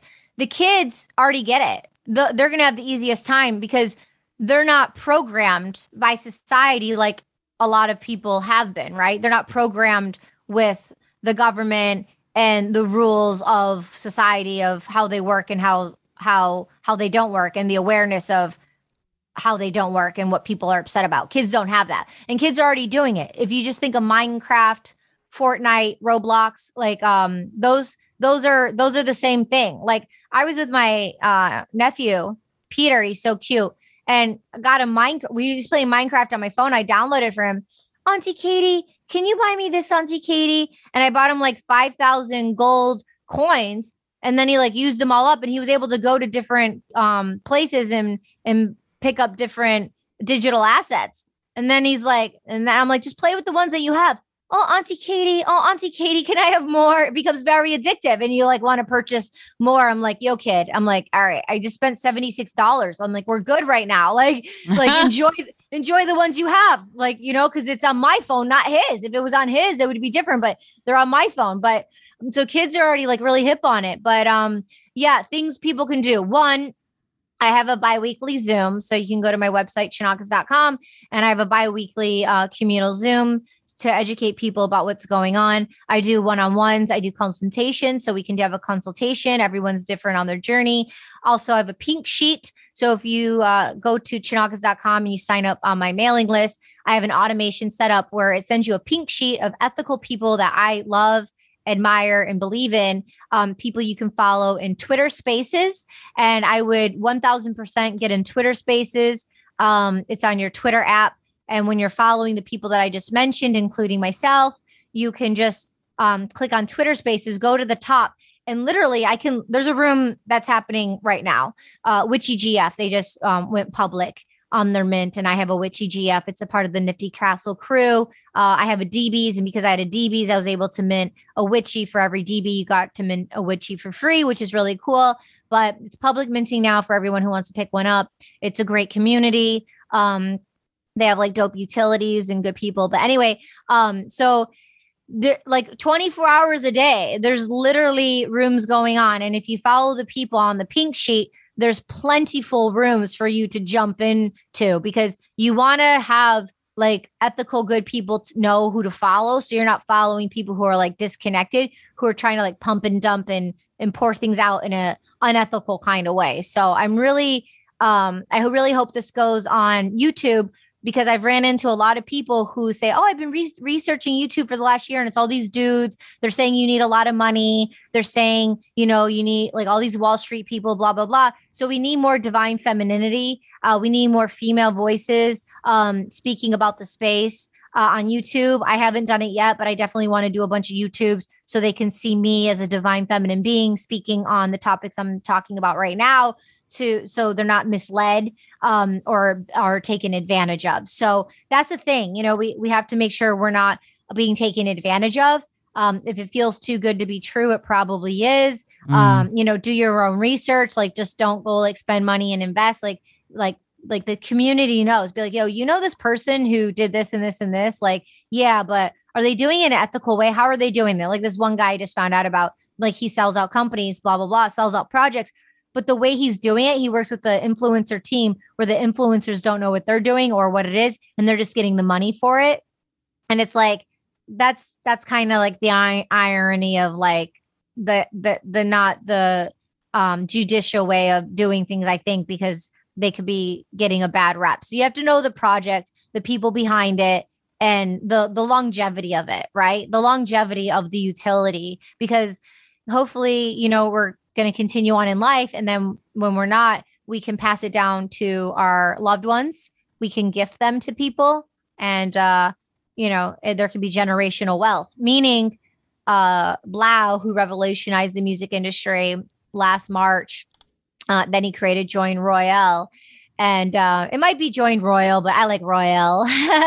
Speaker 1: kids already get it. They're going to have the easiest time, because they're not programmed by society like a lot of people have been, right? They're not programmed with the government and the rules of society of how they work and how they don't work, and the awareness of how they don't work and what people are upset about. Kids don't have that. And kids are already doing it. If you just think of Minecraft, Fortnite, Roblox, like those are the same thing. Like I was with my nephew, Peter, he's so cute, and got we used to play Minecraft on my phone. I downloaded for him. "Auntie Katie, can you buy me this, Auntie Katie?" And I bought him like 5,000 gold coins, and then he like used them all up, and he was able to go to different places and pick up different digital assets. And then and then I'm like, "Just play with the ones that you have." Oh, Auntie Katie, can I have more? It becomes very addictive, and you like want to purchase more. I'm like, "Yo, kid." I'm like, "All right, I just spent $76. I'm like, "We're good right now. Like enjoy the ones you have." Like, because it's on my phone, not his. If it was on his, it would be different, but they're on my phone. But so kids are already like really hip on it. But things people can do. One, I have a biweekly Zoom. So you can go to my website, chinakas.com, and I have a biweekly communal Zoom to educate people about what's going on. I do one-on-ones. I do consultations. So we can have a consultation. Everyone's different on their journey. Also, I have a pink sheet. So if you go to chinakas.com and you sign up on my mailing list, I have an automation set up where it sends you a pink sheet of ethical people that I love, admire, and believe in, people you can follow in Twitter Spaces. And I would 1000% get in Twitter Spaces. It's on your Twitter app. And when you're following the people that I just mentioned, including myself, you can just click on Twitter Spaces, go to the top, and literally there's a room that's happening right now. Witchy GF, they just went public on their mint, and I have a Witchy GF. It's a part of the Nifty Castle crew. I have a DBs, and because I had a DBs, I was able to mint a Witchy. For every DB, you got to mint a Witchy for free, which is really cool. But it's public minting now for everyone who wants to pick one up. It's a great community. They have like dope utilities and good people. But anyway, so like 24 hours a day, there's literally rooms going on. And if you follow the people on the pink sheet, there's plentiful rooms for you to jump into because you want to have like ethical, good people to know who to follow. So you're not following people who are like disconnected, who are trying to like pump and dump and pour things out in a unethical kind of way. So I'm really, I really hope this goes on YouTube because I've ran into a lot of people who say, "Oh, I've been researching YouTube for the last year, and it's all these dudes. They're saying you need a lot of money. They're saying, you know, you need like all these Wall Street people, blah blah blah." So we need more divine femininity. We need more female voices speaking about the space on YouTube. I haven't done it yet, but I definitely want to do a bunch of YouTubes so they can see me as a divine feminine being speaking on the topics I'm talking about right now so they're not misled or are taken advantage of. So that's the thing, you know, we have to make sure we're not being taken advantage of. If it feels too good to be true, it probably is. You know, do your own research. Like, just don't go like spend money and invest. Like the community knows. Be like, yo, you know, this person who did this and this and this. Like, yeah, but are they doing it in an ethical way? How are they doing that? Like this one guy I just found out about. Like he sells out companies, blah blah blah, sells out projects. But the way he's doing it, he works with the influencer team where the influencers don't know what they're doing or what it is, and they're just getting the money for it. And it's like that's kind of like the irony of like the not the judicial way of doing things, I think, because they could be getting a bad rep. So you have to know the project, the people behind it, and the longevity of it, right? The longevity of the utility, because hopefully, you know, we're going to continue on in life. And then when we're not, we can pass it down to our loved ones. We can gift them to people. And, you know, there can be generational wealth, meaning Blau, who revolutionized the music industry last March, then he created Join Royale. And it might be Join Royal, but I like Royale.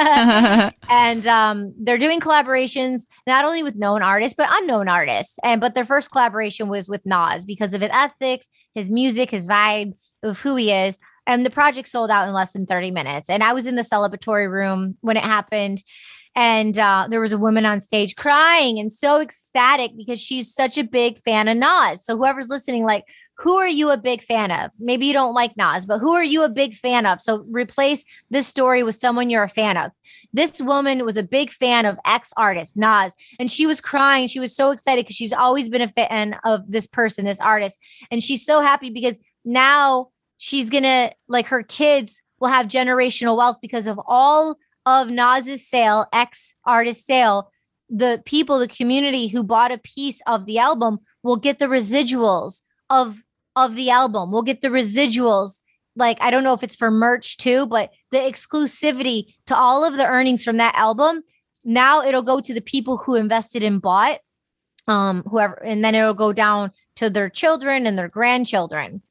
Speaker 1: And they're doing collaborations not only with known artists, but unknown artists. But their first collaboration was with Nas because of his ethics, his music, his vibe of who he is. And the project sold out in less than 30 minutes. And I was in the celebratory room when it happened. And there was a woman on stage crying and so ecstatic because she's such a big fan of Nas. So whoever's listening, like, who are you a big fan of? Maybe you don't like Nas, but who are you a big fan of? So replace this story with someone you're a fan of. This woman was a big fan of X artist, Nas, and she was crying. She was so excited because she's always been a fan of this person, this artist. And she's so happy because now she's going to, like, her kids will have generational wealth because of all of Nas's sale, X artist sale. The people, the community who bought a piece of the album will get the residuals of the album. We'll get the residuals. Like, I don't know if it's for merch too, but the exclusivity to all of the earnings from that album, now it'll go to the people who invested and bought, whoever, and then it'll go down to their children and their grandchildren.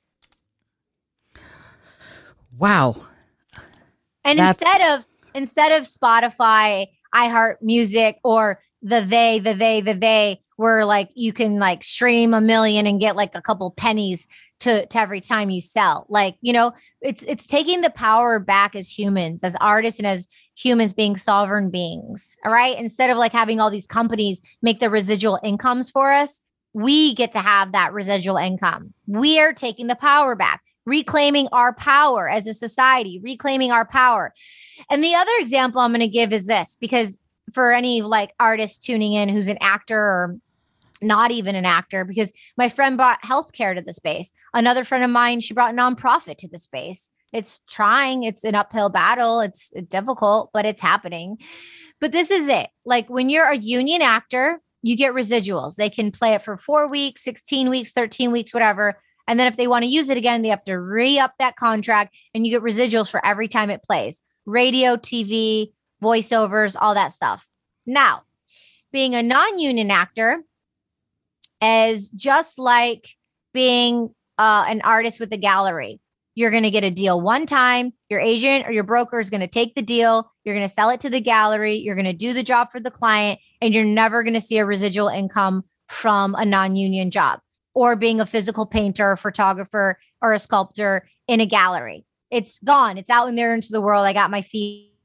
Speaker 2: Wow.
Speaker 1: And instead of Spotify, iHeart Music, or the they, where like you can like stream 1 million and get like a couple pennies to every time you sell. Like, you know, it's taking the power back as humans, as artists, and as humans being sovereign beings. All right. Instead of like having all these companies make the residual incomes for us, we get to have that residual income. We are taking the power back, reclaiming our power as a society, reclaiming our power. And the other example I'm going to give is this, because for any like artist tuning in who's an actor or not even an actor, because my friend brought healthcare to the space. Another friend of mine, she brought nonprofit to the space. It's trying. It's an uphill battle. It's difficult, but it's happening. But this is it. Like when you're a union actor, you get residuals. They can play it for 4 weeks, 16 weeks, 13 weeks, whatever. And then if they want to use it again, they have to re-up that contract and you get residuals for every time it plays. Radio, TV, voiceovers, all that stuff. Now, being a non-union actor is just like being an artist with a gallery. You're going to get a deal one time. Your agent or your broker is going to take the deal. You're going to sell it to the gallery. You're going to do the job for the client, and you're never going to see a residual income from a non-union job or being a physical painter, or photographer, or a sculptor in a gallery. It's gone. It's out in there into the world. I got my feet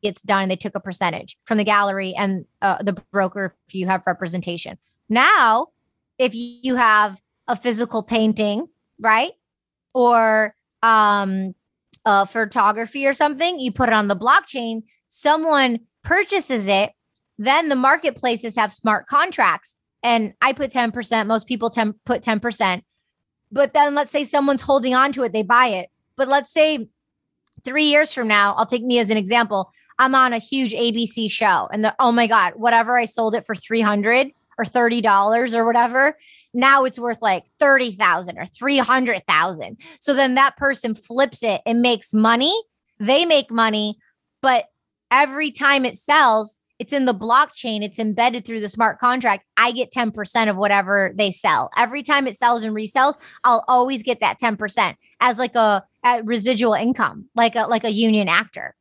Speaker 1: it's done. They took a percentage from the gallery and the broker if you have representation. Now, if you have a physical painting, right? Or photography or something, you put it on the blockchain, someone purchases it, then the marketplaces have smart contracts. And I put 10%, most people put 10%. But then let's say someone's holding on to it, they buy it. But let's say 3 years from now, I'll take me as an example. I'm on a huge ABC show and oh my God, whatever I sold it for $300 or $30 or whatever, now it's worth like 30,000 or 300,000. So then that person flips it and makes money. They make money, but every time it sells, it's in the blockchain. It's embedded through the smart contract. I get 10% of whatever they sell. Every time it sells and resells, I'll always get that 10% as like a residual income, like a union actor.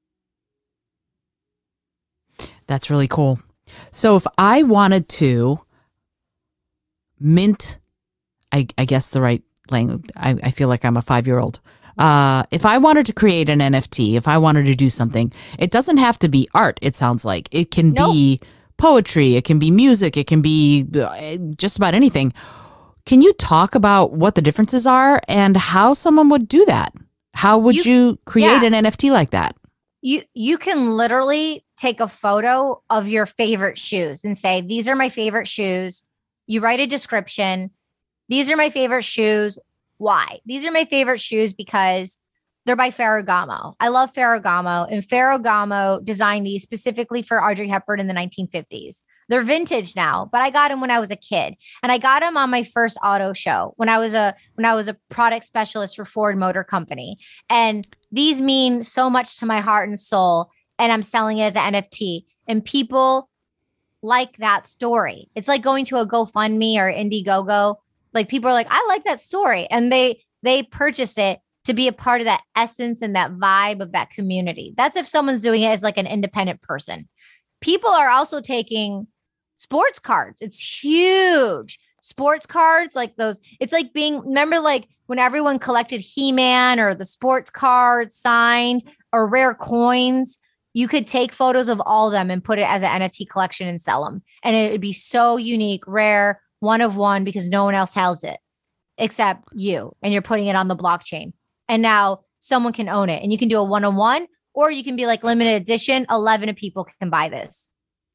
Speaker 2: That's really cool. So if I wanted to mint, I guess the right language, I feel like I'm a 5-year-old. If I wanted to create an NFT, if I wanted to do something, it doesn't have to be art, it sounds like. It can be poetry, it can be music, it can be just about anything. Can you talk about what the differences are and how someone would do that? How would you create an NFT like that?
Speaker 1: You can literally take a photo of your favorite shoes and say, these are my favorite shoes. You write a description. These are my favorite shoes. Why? These are my favorite shoes because they're by Ferragamo. I love Ferragamo, and Ferragamo designed these specifically for Audrey Hepburn in the 1950s. They're vintage now, but I got them when I was a kid, and I got them on my first auto show when I was a product specialist for Ford Motor Company. And these mean so much to my heart and soul, and I'm selling it as an NFT, and people like that story. It's like going to a GoFundMe or Indiegogo. Like people are like, I like that story, and they purchase it to be a part of that essence and that vibe of that community. That's if someone's doing it as like an independent person. People are also taking sports cards. It's huge. Sports cards, like those, it's like remember like when everyone collected He-Man or the sports cards signed or rare coins, you could take photos of all of them and put it as an NFT collection and sell them. And it would be so unique, rare, one of one, because no one else has it except you, and you're putting it on the blockchain. And now someone can own it, and you can do a one-on-one, or you can be like limited edition, 11 people can buy this.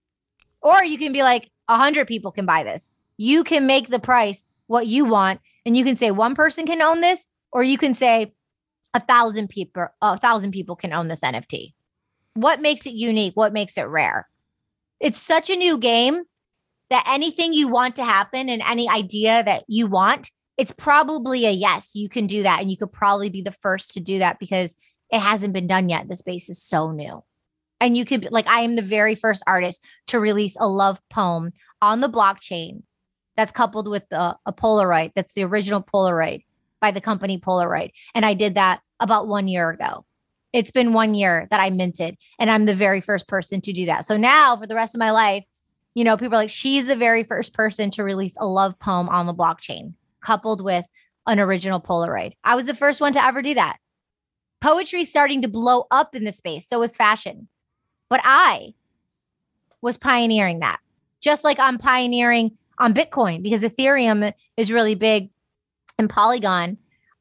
Speaker 1: Or you can be like 100 people can buy this. You can make the price what you want, and you can say one person can own this, or you can say 1,000 people can own this NFT. What makes it unique? What makes it rare? It's such a new game that anything you want to happen and any idea that you want, it's probably a yes, you can do that. And you could probably be the first to do that because it hasn't been done yet. The space is so new. And you could, like, I am the very first artist to release a love poem on the blockchain that's coupled with a Polaroid. That's the original Polaroid by the company Polaroid. And I did that about 1 year ago. It's been 1 year that I minted, and I'm the very first person to do that. So now for the rest of my life, you know, people are like, she's the very first person to release a love poem on the blockchain coupled with an original Polaroid. I was the first one to ever do that. Poetry is starting to blow up in the space. So is fashion. But I was pioneering that, just like I'm pioneering on Bitcoin, because Ethereum is really big and Polygon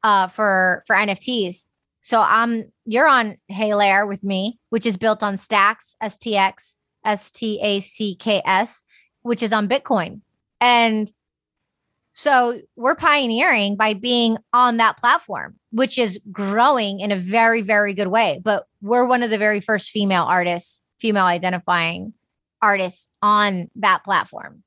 Speaker 1: for NFTs. So you're on Halair with me, which is built on Stacks, STX, STACKS, which is on Bitcoin. And so we're pioneering by being on that platform, which is growing in a very, very good way. But we're one of the very first female artists, female identifying artists on that platform.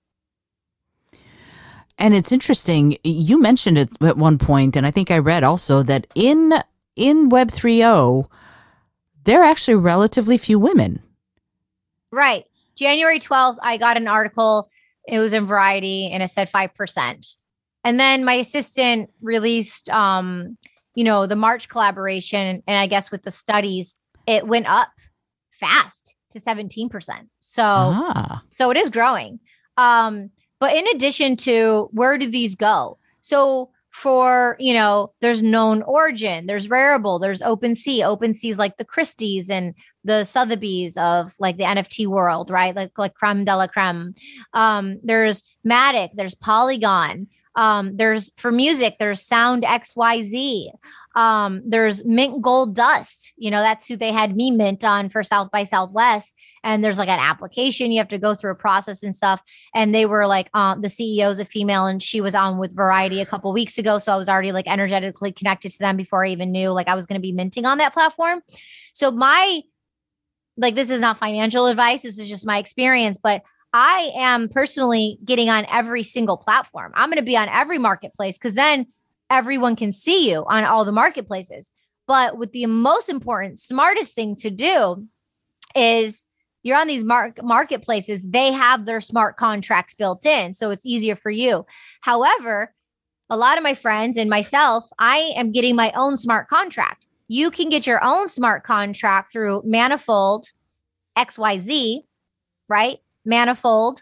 Speaker 2: And it's interesting. You mentioned it at one point, and I think I read also that in Web 3.0, there are actually relatively few women. Right.
Speaker 1: January 12th, I got an article. It was in Variety, and it said 5%. And then my assistant released, the March collaboration. And I guess with the studies, it went up fast to 17%. So it is growing. But in addition to where do these go? So for, there's known origin, there's Rarible, there's OpenSea. OpenSea is like the Christie's and Sotheby's of like the NFT world, right? Like creme de la creme. There's Matic, there's Polygon. There's for music, there's Sound XYZ. There's Mint Gold Dust. That's who they had me mint on for South by Southwest. And there's like an application you have to go through a process and stuff. And they were like, the CEO is a female, and she was on with Variety a couple weeks ago. So I was already like energetically connected to them before I even knew like I was going to be minting on that platform. So this is not financial advice. This is just my experience, but I am personally getting on every single platform. I'm going to be on every marketplace because then everyone can see you on all the marketplaces. But with the most important, smartest thing to do is you're on these marketplaces. They have their smart contracts built in, so it's easier for you. However, a lot of my friends and myself, I am getting my own smart contract. You can get your own smart contract through Manifold XYZ, right? Manifold,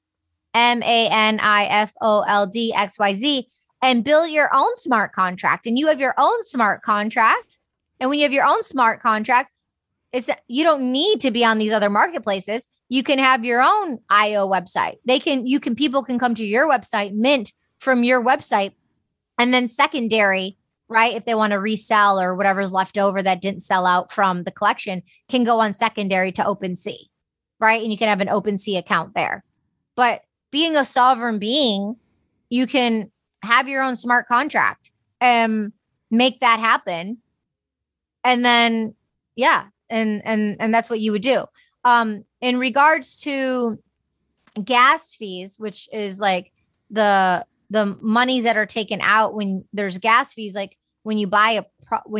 Speaker 1: Manifold XYZ, and build your own smart contract. And you have your own smart contract. And when you have your own smart contract, you don't need to be on these other marketplaces. You can have your own IO website. People can come to your website, mint from your website, and then secondary, right? If they want to resell or whatever's left over that didn't sell out from the collection, can go on secondary to OpenSea, right? And you can have an OpenSea account there. But being a sovereign being, you can have your own smart contract and make that happen. And then, yeah, and that's what you would do. In regards to gas fees, which is like the monies that are taken out when there's gas fees, like when you buy an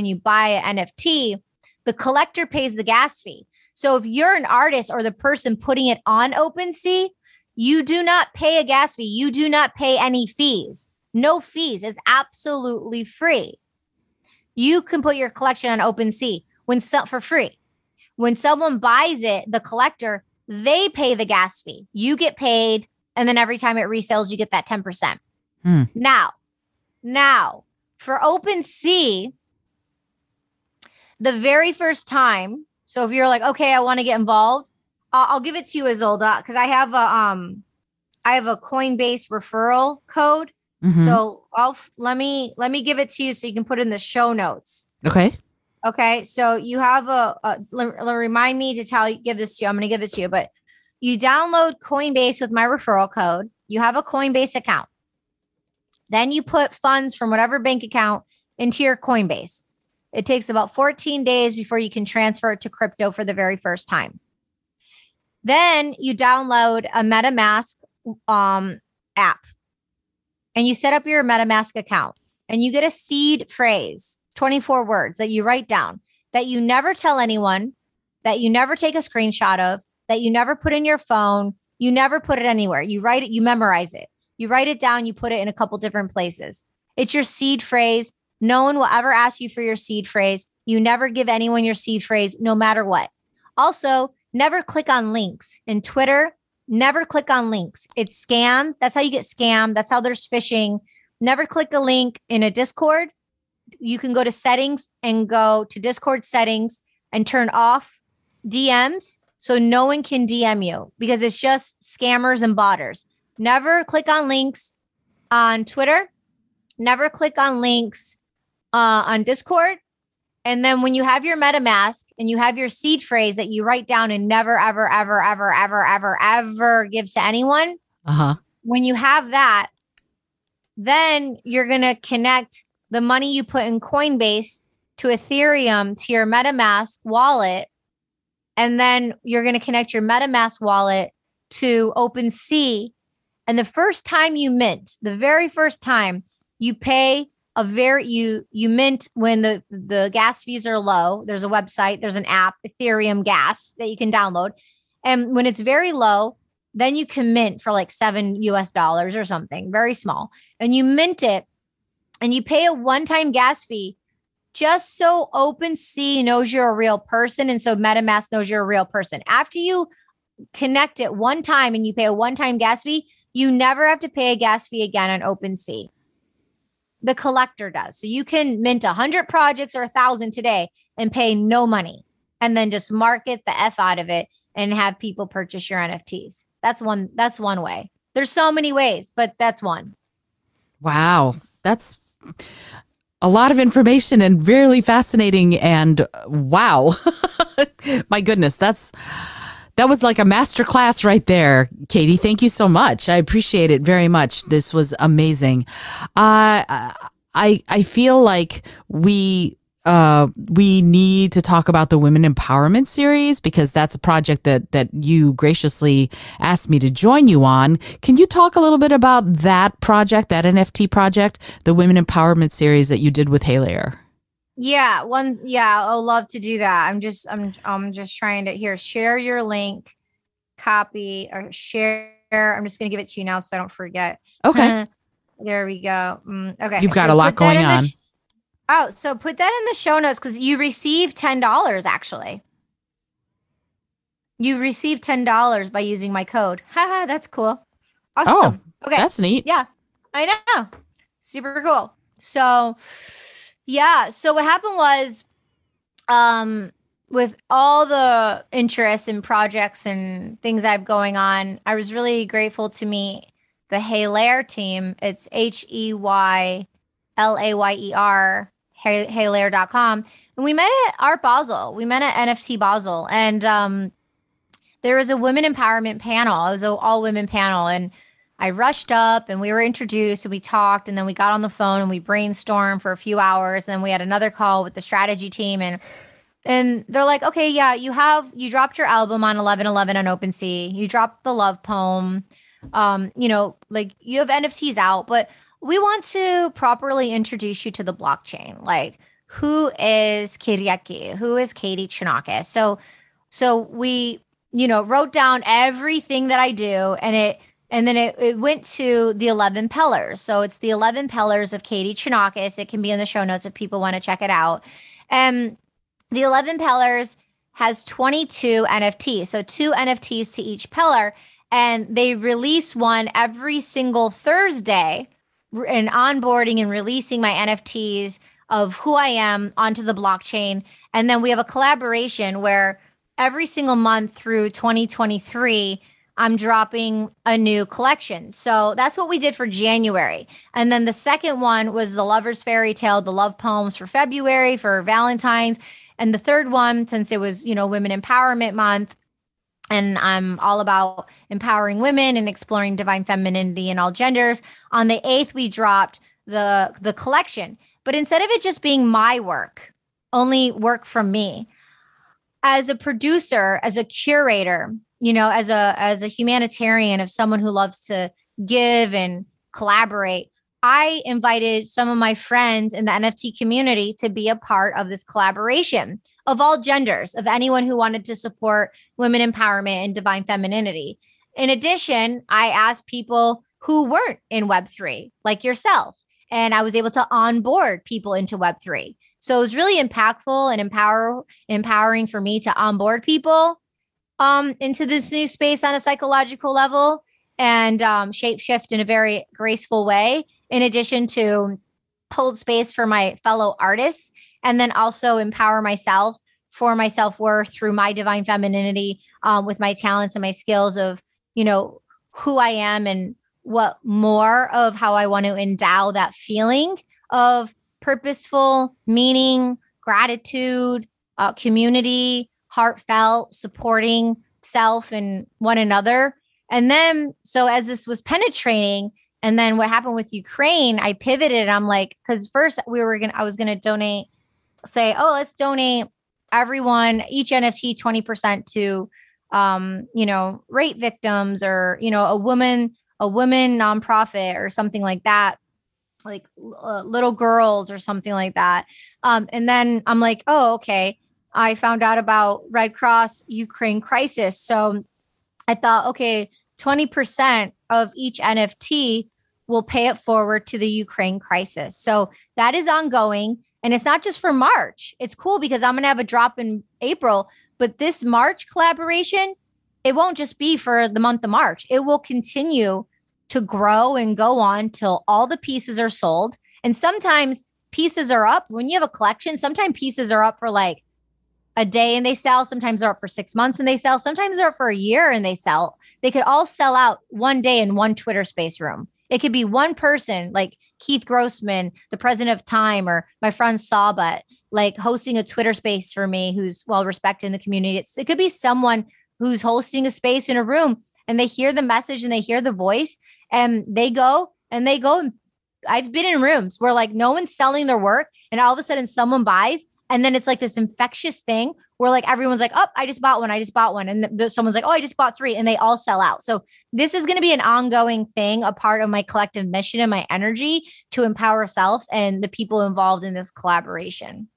Speaker 1: NFT, the collector pays the gas fee. So if you're an artist or the person putting it on OpenSea, you do not pay a gas fee. You do not pay any fees. No fees. It's absolutely free. You can put your collection on OpenSea for free. When someone buys it, the collector, they pay the gas fee. You get paid, and then every time it resells, you get that 10%. Now, for OpenSea, the very first time, so if you're like, okay, I want to get involved, I'll give it to you, Izolda, because I have a Coinbase referral code. Mm-hmm. So let me give it to you so you can put in the show notes. Okay. So you have remind me to give this to you. I'm going to give it to you, but you download Coinbase with my referral code. You have a Coinbase account. Then you put funds from whatever bank account into your Coinbase. It takes about 14 days before you can transfer it to crypto for the very first time. Then you download a MetaMask app, and you set up your MetaMask account, and you get a seed phrase, 24 words that you write down, that you never tell anyone, that you never take a screenshot of, that you never put in your phone, you never put it anywhere. You write it, you memorize it. You write it down, you put it in a couple different places. It's your seed phrase. No one will ever ask you for your seed phrase. You never give anyone your seed phrase, no matter what. Also, never click on links. In Twitter, never click on links. It's scam. That's how you get scammed. That's how there's phishing. Never click a link in a Discord. You can go to settings and go to Discord settings and turn off DMs so no one can DM you, because it's just scammers and botters. Never click on links on Twitter. Never click on links on Discord. And then when you have your MetaMask and you have your seed phrase that you write down and never, ever, ever, ever, ever, ever, ever give to anyone. When you have that, then you're going to connect the money you put in Coinbase to Ethereum to your MetaMask wallet. And then you're going to connect your MetaMask wallet to OpenSea. And the first time you mint, the very first time, you pay you mint when the gas fees are low. There's a website, there's an app, Ethereum Gas, that you can download. And when it's very low, then you can mint for like $7 or something, very small. And you mint it and you pay a one-time gas fee just so OpenSea knows you're a real person. And so MetaMask knows you're a real person. After you connect it one time and you pay a one-time gas fee, you never have to pay a gas fee again on OpenSea. The collector does. So you can mint 100 projects or 1,000 today and pay no money. and then just market the F out of it and have people purchase your NFTs. That's one way. There's so many ways, but that's one.
Speaker 2: Wow. That's a lot of information and really fascinating. And wow, my goodness, that was like a master class right there, Katie. Thank you so much. I appreciate it very much. This was amazing. I feel like we need to talk about the Women Empowerment Series, because that's a project that you graciously asked me to join you on. Can you talk a little bit about that project, that NFT project, the Women Empowerment Series that you did with Halair?
Speaker 1: Yeah, I'll love to do that. I'm just trying to share your link, copy or share. I'm just going to give it to you now so I don't forget.
Speaker 2: Okay.
Speaker 1: There we go. Okay.
Speaker 2: You've got a lot going on.
Speaker 1: So put that in the show notes because you receive $10 actually. You receive $10 by using my code. Haha, that's cool. Awesome.
Speaker 2: Oh, okay. That's neat.
Speaker 1: Yeah, I know. Super cool. So yeah. So what happened was, with all the interest in projects and things I have going on, I was really grateful to meet the Halair team. It's HEYLAYER, Halair.com. And we met at Art Basel. We met at NFT Basel. And there was a women empowerment panel. It was an all women panel. And I rushed up and we were introduced and we talked. And then we got on the phone and we brainstormed for a few hours. And then we had another call with the strategy team. And they're like, okay, yeah, you dropped your album on 11/11 on OpenSea. You dropped the love poem. Like you have NFTs out, but we want to properly introduce you to the blockchain. Like, who is Kyriaki? Who is Katie Chonakis? So we, wrote down everything that I do, and then it went to the 11 pillars. So it's the 11 pillars of Katie Chonakis. It can be in the show notes if people want to check it out. And the 11 pillars has 22 NFTs. So 2 NFTs to each pillar. And they release one every single Thursday in onboarding and releasing my NFTs of who I am onto the blockchain. And then we have a collaboration where every single month through 2023, I'm dropping a new collection. So that's what we did for January. And then the second one was the Lover's Fairy Tale, the love poems for February, for Valentine's. And the third one, since it was, Women Empowerment Month, and I'm all about empowering women and exploring divine femininity in all genders. On the 8th, we dropped the collection. But instead of it just being my work, only work from me, as a producer, as a curator, as a humanitarian, of someone who loves to give and collaborate, I invited some of my friends in the NFT community to be a part of this collaboration of all genders, of anyone who wanted to support women empowerment and divine femininity. In addition, I asked people who weren't in Web3, like yourself, and I was able to onboard people into Web3. So it was really impactful and empowering for me to onboard people into this new space on a psychological level and shapeshift in a very graceful way, in addition to hold space for my fellow artists, and then also empower myself for my self-worth through my divine femininity, with my talents and my skills of, who I am and what more of how I want to endow that feeling of purposeful meaning, gratitude, community, heartfelt, supporting self and one another. And then, so as this was penetrating, and then what happened with Ukraine, I pivoted. I'm like, because first I was going to donate, let's donate everyone, each NFT 20% to, rape victims, or, a woman nonprofit or something like that, like little girls or something like that. And then I'm like, oh, okay. I found out about Red Cross Ukraine crisis. So I thought, okay, 20% of each NFT will pay it forward to the Ukraine crisis. So that is ongoing. And it's not just for March. It's cool because I'm going to have a drop in April. But this March collaboration, it won't just be for the month of March. It will continue to grow and go on till all the pieces are sold. And sometimes pieces are up. When you have a collection, sometimes pieces are up for like a day and they sell. Sometimes they're up for 6 months and they sell. Sometimes they're up for a year and they sell. They could all sell out one day in one Twitter space room. It could be one person like Keith Grossman, the president of Time, or my friend Saba, like hosting a Twitter space for me who's well respected in the community. It could be someone who's hosting a space in a room and they hear the message and they hear the voice and they go and I've been in rooms where like no one's selling their work and all of a sudden someone buys. And then it's like this infectious thing where like everyone's like, oh, I just bought one. I just bought one. And someone's like, oh, I just bought 3 and they all sell out. So this is going to be an ongoing thing, a part of my collective mission and my energy to empower self and the people involved in this collaboration.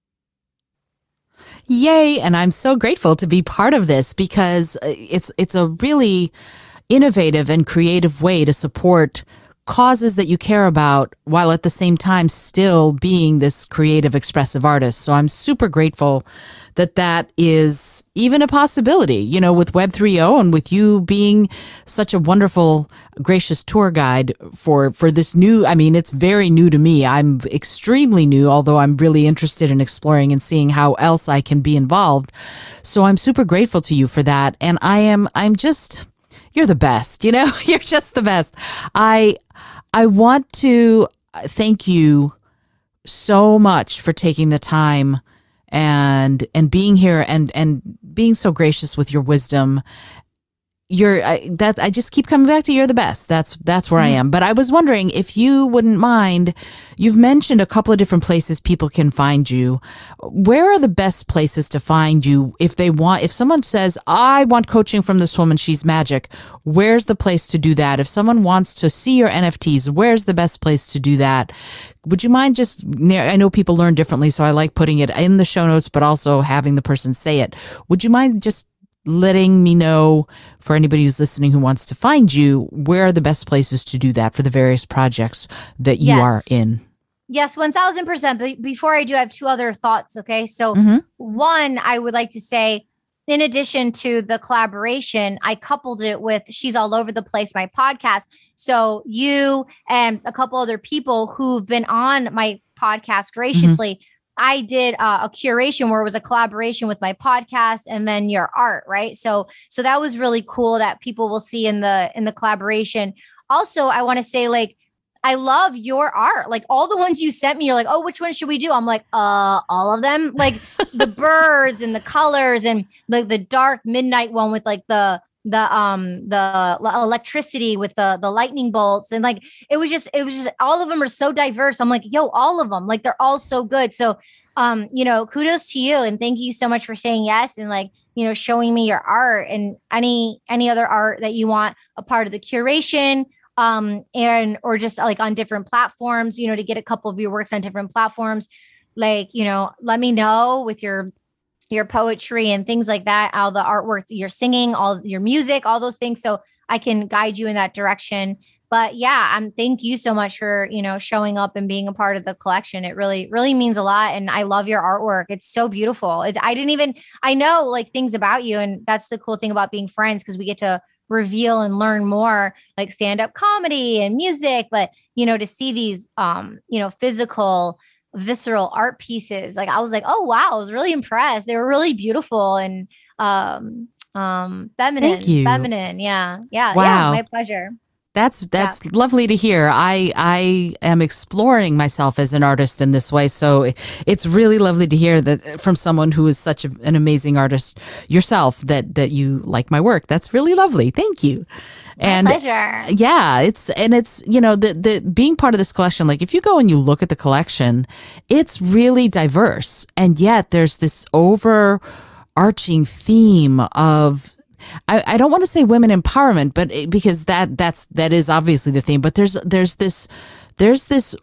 Speaker 2: Yay. And I'm so grateful to be part of this because it's a really innovative and creative way to support causes that you care about while at the same time still being this creative, expressive artist. So I'm super grateful that that is even a possibility, you know, with Web 3.0 and with you being such a wonderful, gracious tour guide for this new, I mean, it's very new to me. I'm extremely new, although I'm really interested in exploring and seeing how else I can be involved. So I'm super grateful to you for that. And I'm just, you're the best, you know, you're just the best. I want to thank you so much for taking the time and being here and being so gracious with your wisdom. I just keep coming back to you're the best. That's where I am. But I was wondering if you wouldn't mind, you've mentioned a couple of different places people can find you. Where are the best places to find you if someone says, I want coaching from this woman, she's magic, where's the place to do that? If someone wants to see your NFTs, where's the best place to do that? Would you mind I know people learn differently, so I like putting it in the show notes, but also having the person say it. Would you mind just letting me know, for anybody who's listening who wants to find you, where are the best places to do that for the various projects that you are in?
Speaker 1: Yes, 1000%. But before I do, I have 2 other thoughts. Okay. So one, I would like to say, in addition to the collaboration, I coupled it with She's All Over the Place, my podcast. So you and a couple other people who've been on my podcast graciously, I did a curation where it was a collaboration with my podcast and then your art, right? So that was really cool that people will see in the collaboration. Also, I want to say, like, I love your art. Like all the ones you sent me, you're like, oh, which one should we do? I'm like, all of them. Like the birds and the colors and like the dark midnight one with like the electricity with the lightning bolts, and like it was just all of them are so diverse. I'm like, yo, all of them, like they're all so good. So you know, kudos to you and thank you so much for saying yes and like, you know, showing me your art and any other art that you want a part of the curation, and or just like on different platforms, you know, to get a couple of your works on different platforms. Like, you know, let me know with your poetry and things like that, all the artwork that you're singing, all your music, all those things. So I can guide you in that direction. But yeah, thank you so much for, you know, showing up and being a part of the collection. It really, really means a lot. And I love your artwork. It's so beautiful. I know like things about you. And that's the cool thing about being friends, because we get to reveal and learn more like stand-up comedy and music. But, you know, to see these, you know, physical, visceral art pieces, like I was like, oh wow, I was really impressed. They were really beautiful and feminine. Yeah. Wow. Yeah, my pleasure.
Speaker 2: That's lovely to hear. I am exploring myself as an artist in this way, so it's really lovely to hear that from someone who is such an amazing artist yourself that you like my work. That's really lovely. Thank you.
Speaker 1: My pleasure.
Speaker 2: Yeah, it's you know, the being part of this collection, like if you go and you look at the collection, it's really diverse, and yet there's this overarching theme of, I don't want to say women empowerment, but because that is obviously the theme, but there's this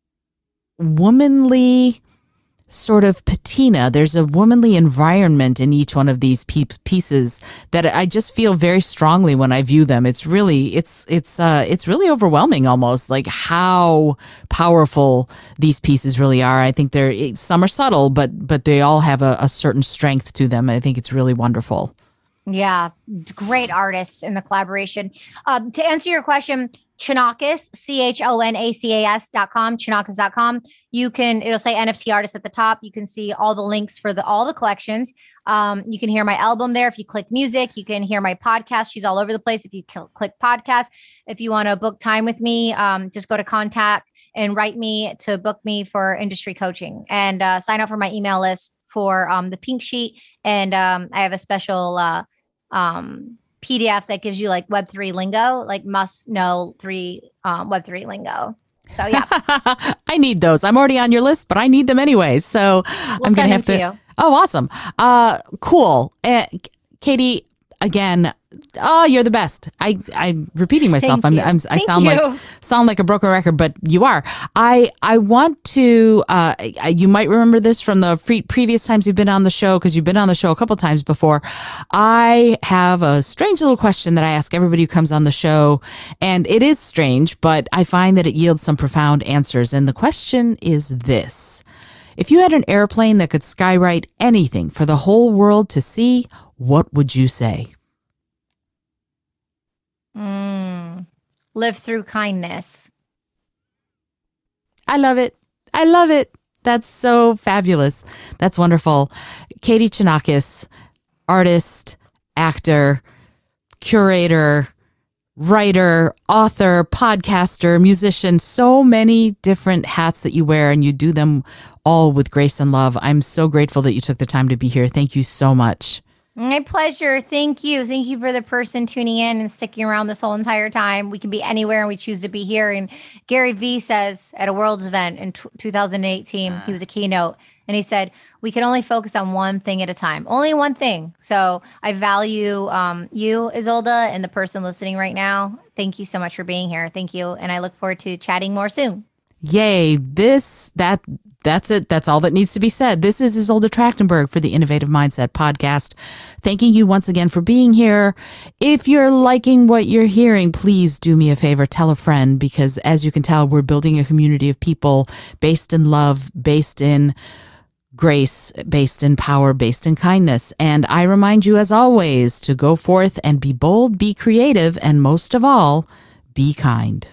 Speaker 2: womanly sort of patina. There's a womanly environment in each one of these pieces that I just feel very strongly when I view them. It's really really overwhelming almost, like how powerful these pieces really are. I think some are subtle, but they all have a certain strength to them. I think it's really wonderful.
Speaker 1: Yeah, great artists in the collaboration. To answer your question, Chonacas, CHONACAS.com, Chonacas.com. It'll say NFT artist at the top. You can see all the links for all the collections. You can hear my album there. If you click music, you can hear my podcast. She's all over the place. If you click podcast, if you want to book time with me, just go to contact and write me to book me for industry coaching, and sign up for my email list for the pink sheet. And I have a special PDF that gives you like Web3 lingo, like must know Web3 lingo. So yeah,
Speaker 2: I need those. I'm already on your list, but I need them anyway. So I'm going to have to. You. Oh, awesome. Cool. Katie, again, you're the best. I'm repeating myself. I sound like a broken record, but you are. I want to. You might remember this from the previous times you've been on the show, because you've been on the show a couple times before. I have a strange little question that I ask everybody who comes on the show, and it is strange, but I find that it yields some profound answers. And the question is this: if you had an airplane that could skywrite anything for the whole world to see, what would you say?
Speaker 1: Live through kindness.
Speaker 2: I love it. I love it. That's so fabulous. That's wonderful. Katie Chonacas, artist, actor, curator, writer, author, podcaster, musician, so many different hats that you wear, and you do them all with grace and love. I'm so grateful that you took the time to be here. Thank you so much.
Speaker 1: My pleasure. Thank you. Thank you for the person tuning in and sticking around this whole entire time. We can be anywhere and we choose to be here. And Gary Vee says at a World's event in 2018, he was a keynote, and he said, we can only focus on one thing at a time, only one thing. So I value you, Isolde, and the person listening right now. Thank you so much for being here. Thank you. And I look forward to chatting more soon.
Speaker 2: Yay. That's it. That's all that needs to be said. This is Isolde Trachtenberg for the Innovative Mindset Podcast. Thanking you once again for being here. If you're liking what you're hearing, please do me a favor, tell a friend, because as you can tell, we're building a community of people based in love, based in grace, based in power, based in kindness. And I remind you, as always, to go forth and be bold, be creative, and most of all, be kind.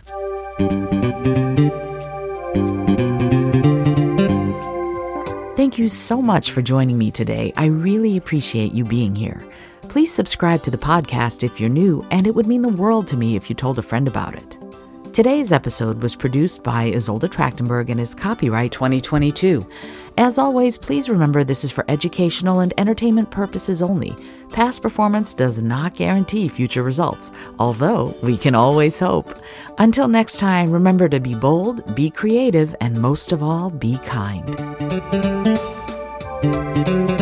Speaker 2: Thank you so much for joining me today. I really appreciate you being here. Please subscribe to the podcast if you're new, and it would mean the world to me if you told a friend about it. Today's episode was produced by Isolde Trachtenberg and is copyright 2022. As always, please remember this is for educational and entertainment purposes only. Past performance does not guarantee future results, although we can always hope. Until next time, remember to be bold, be creative, and most of all, be kind.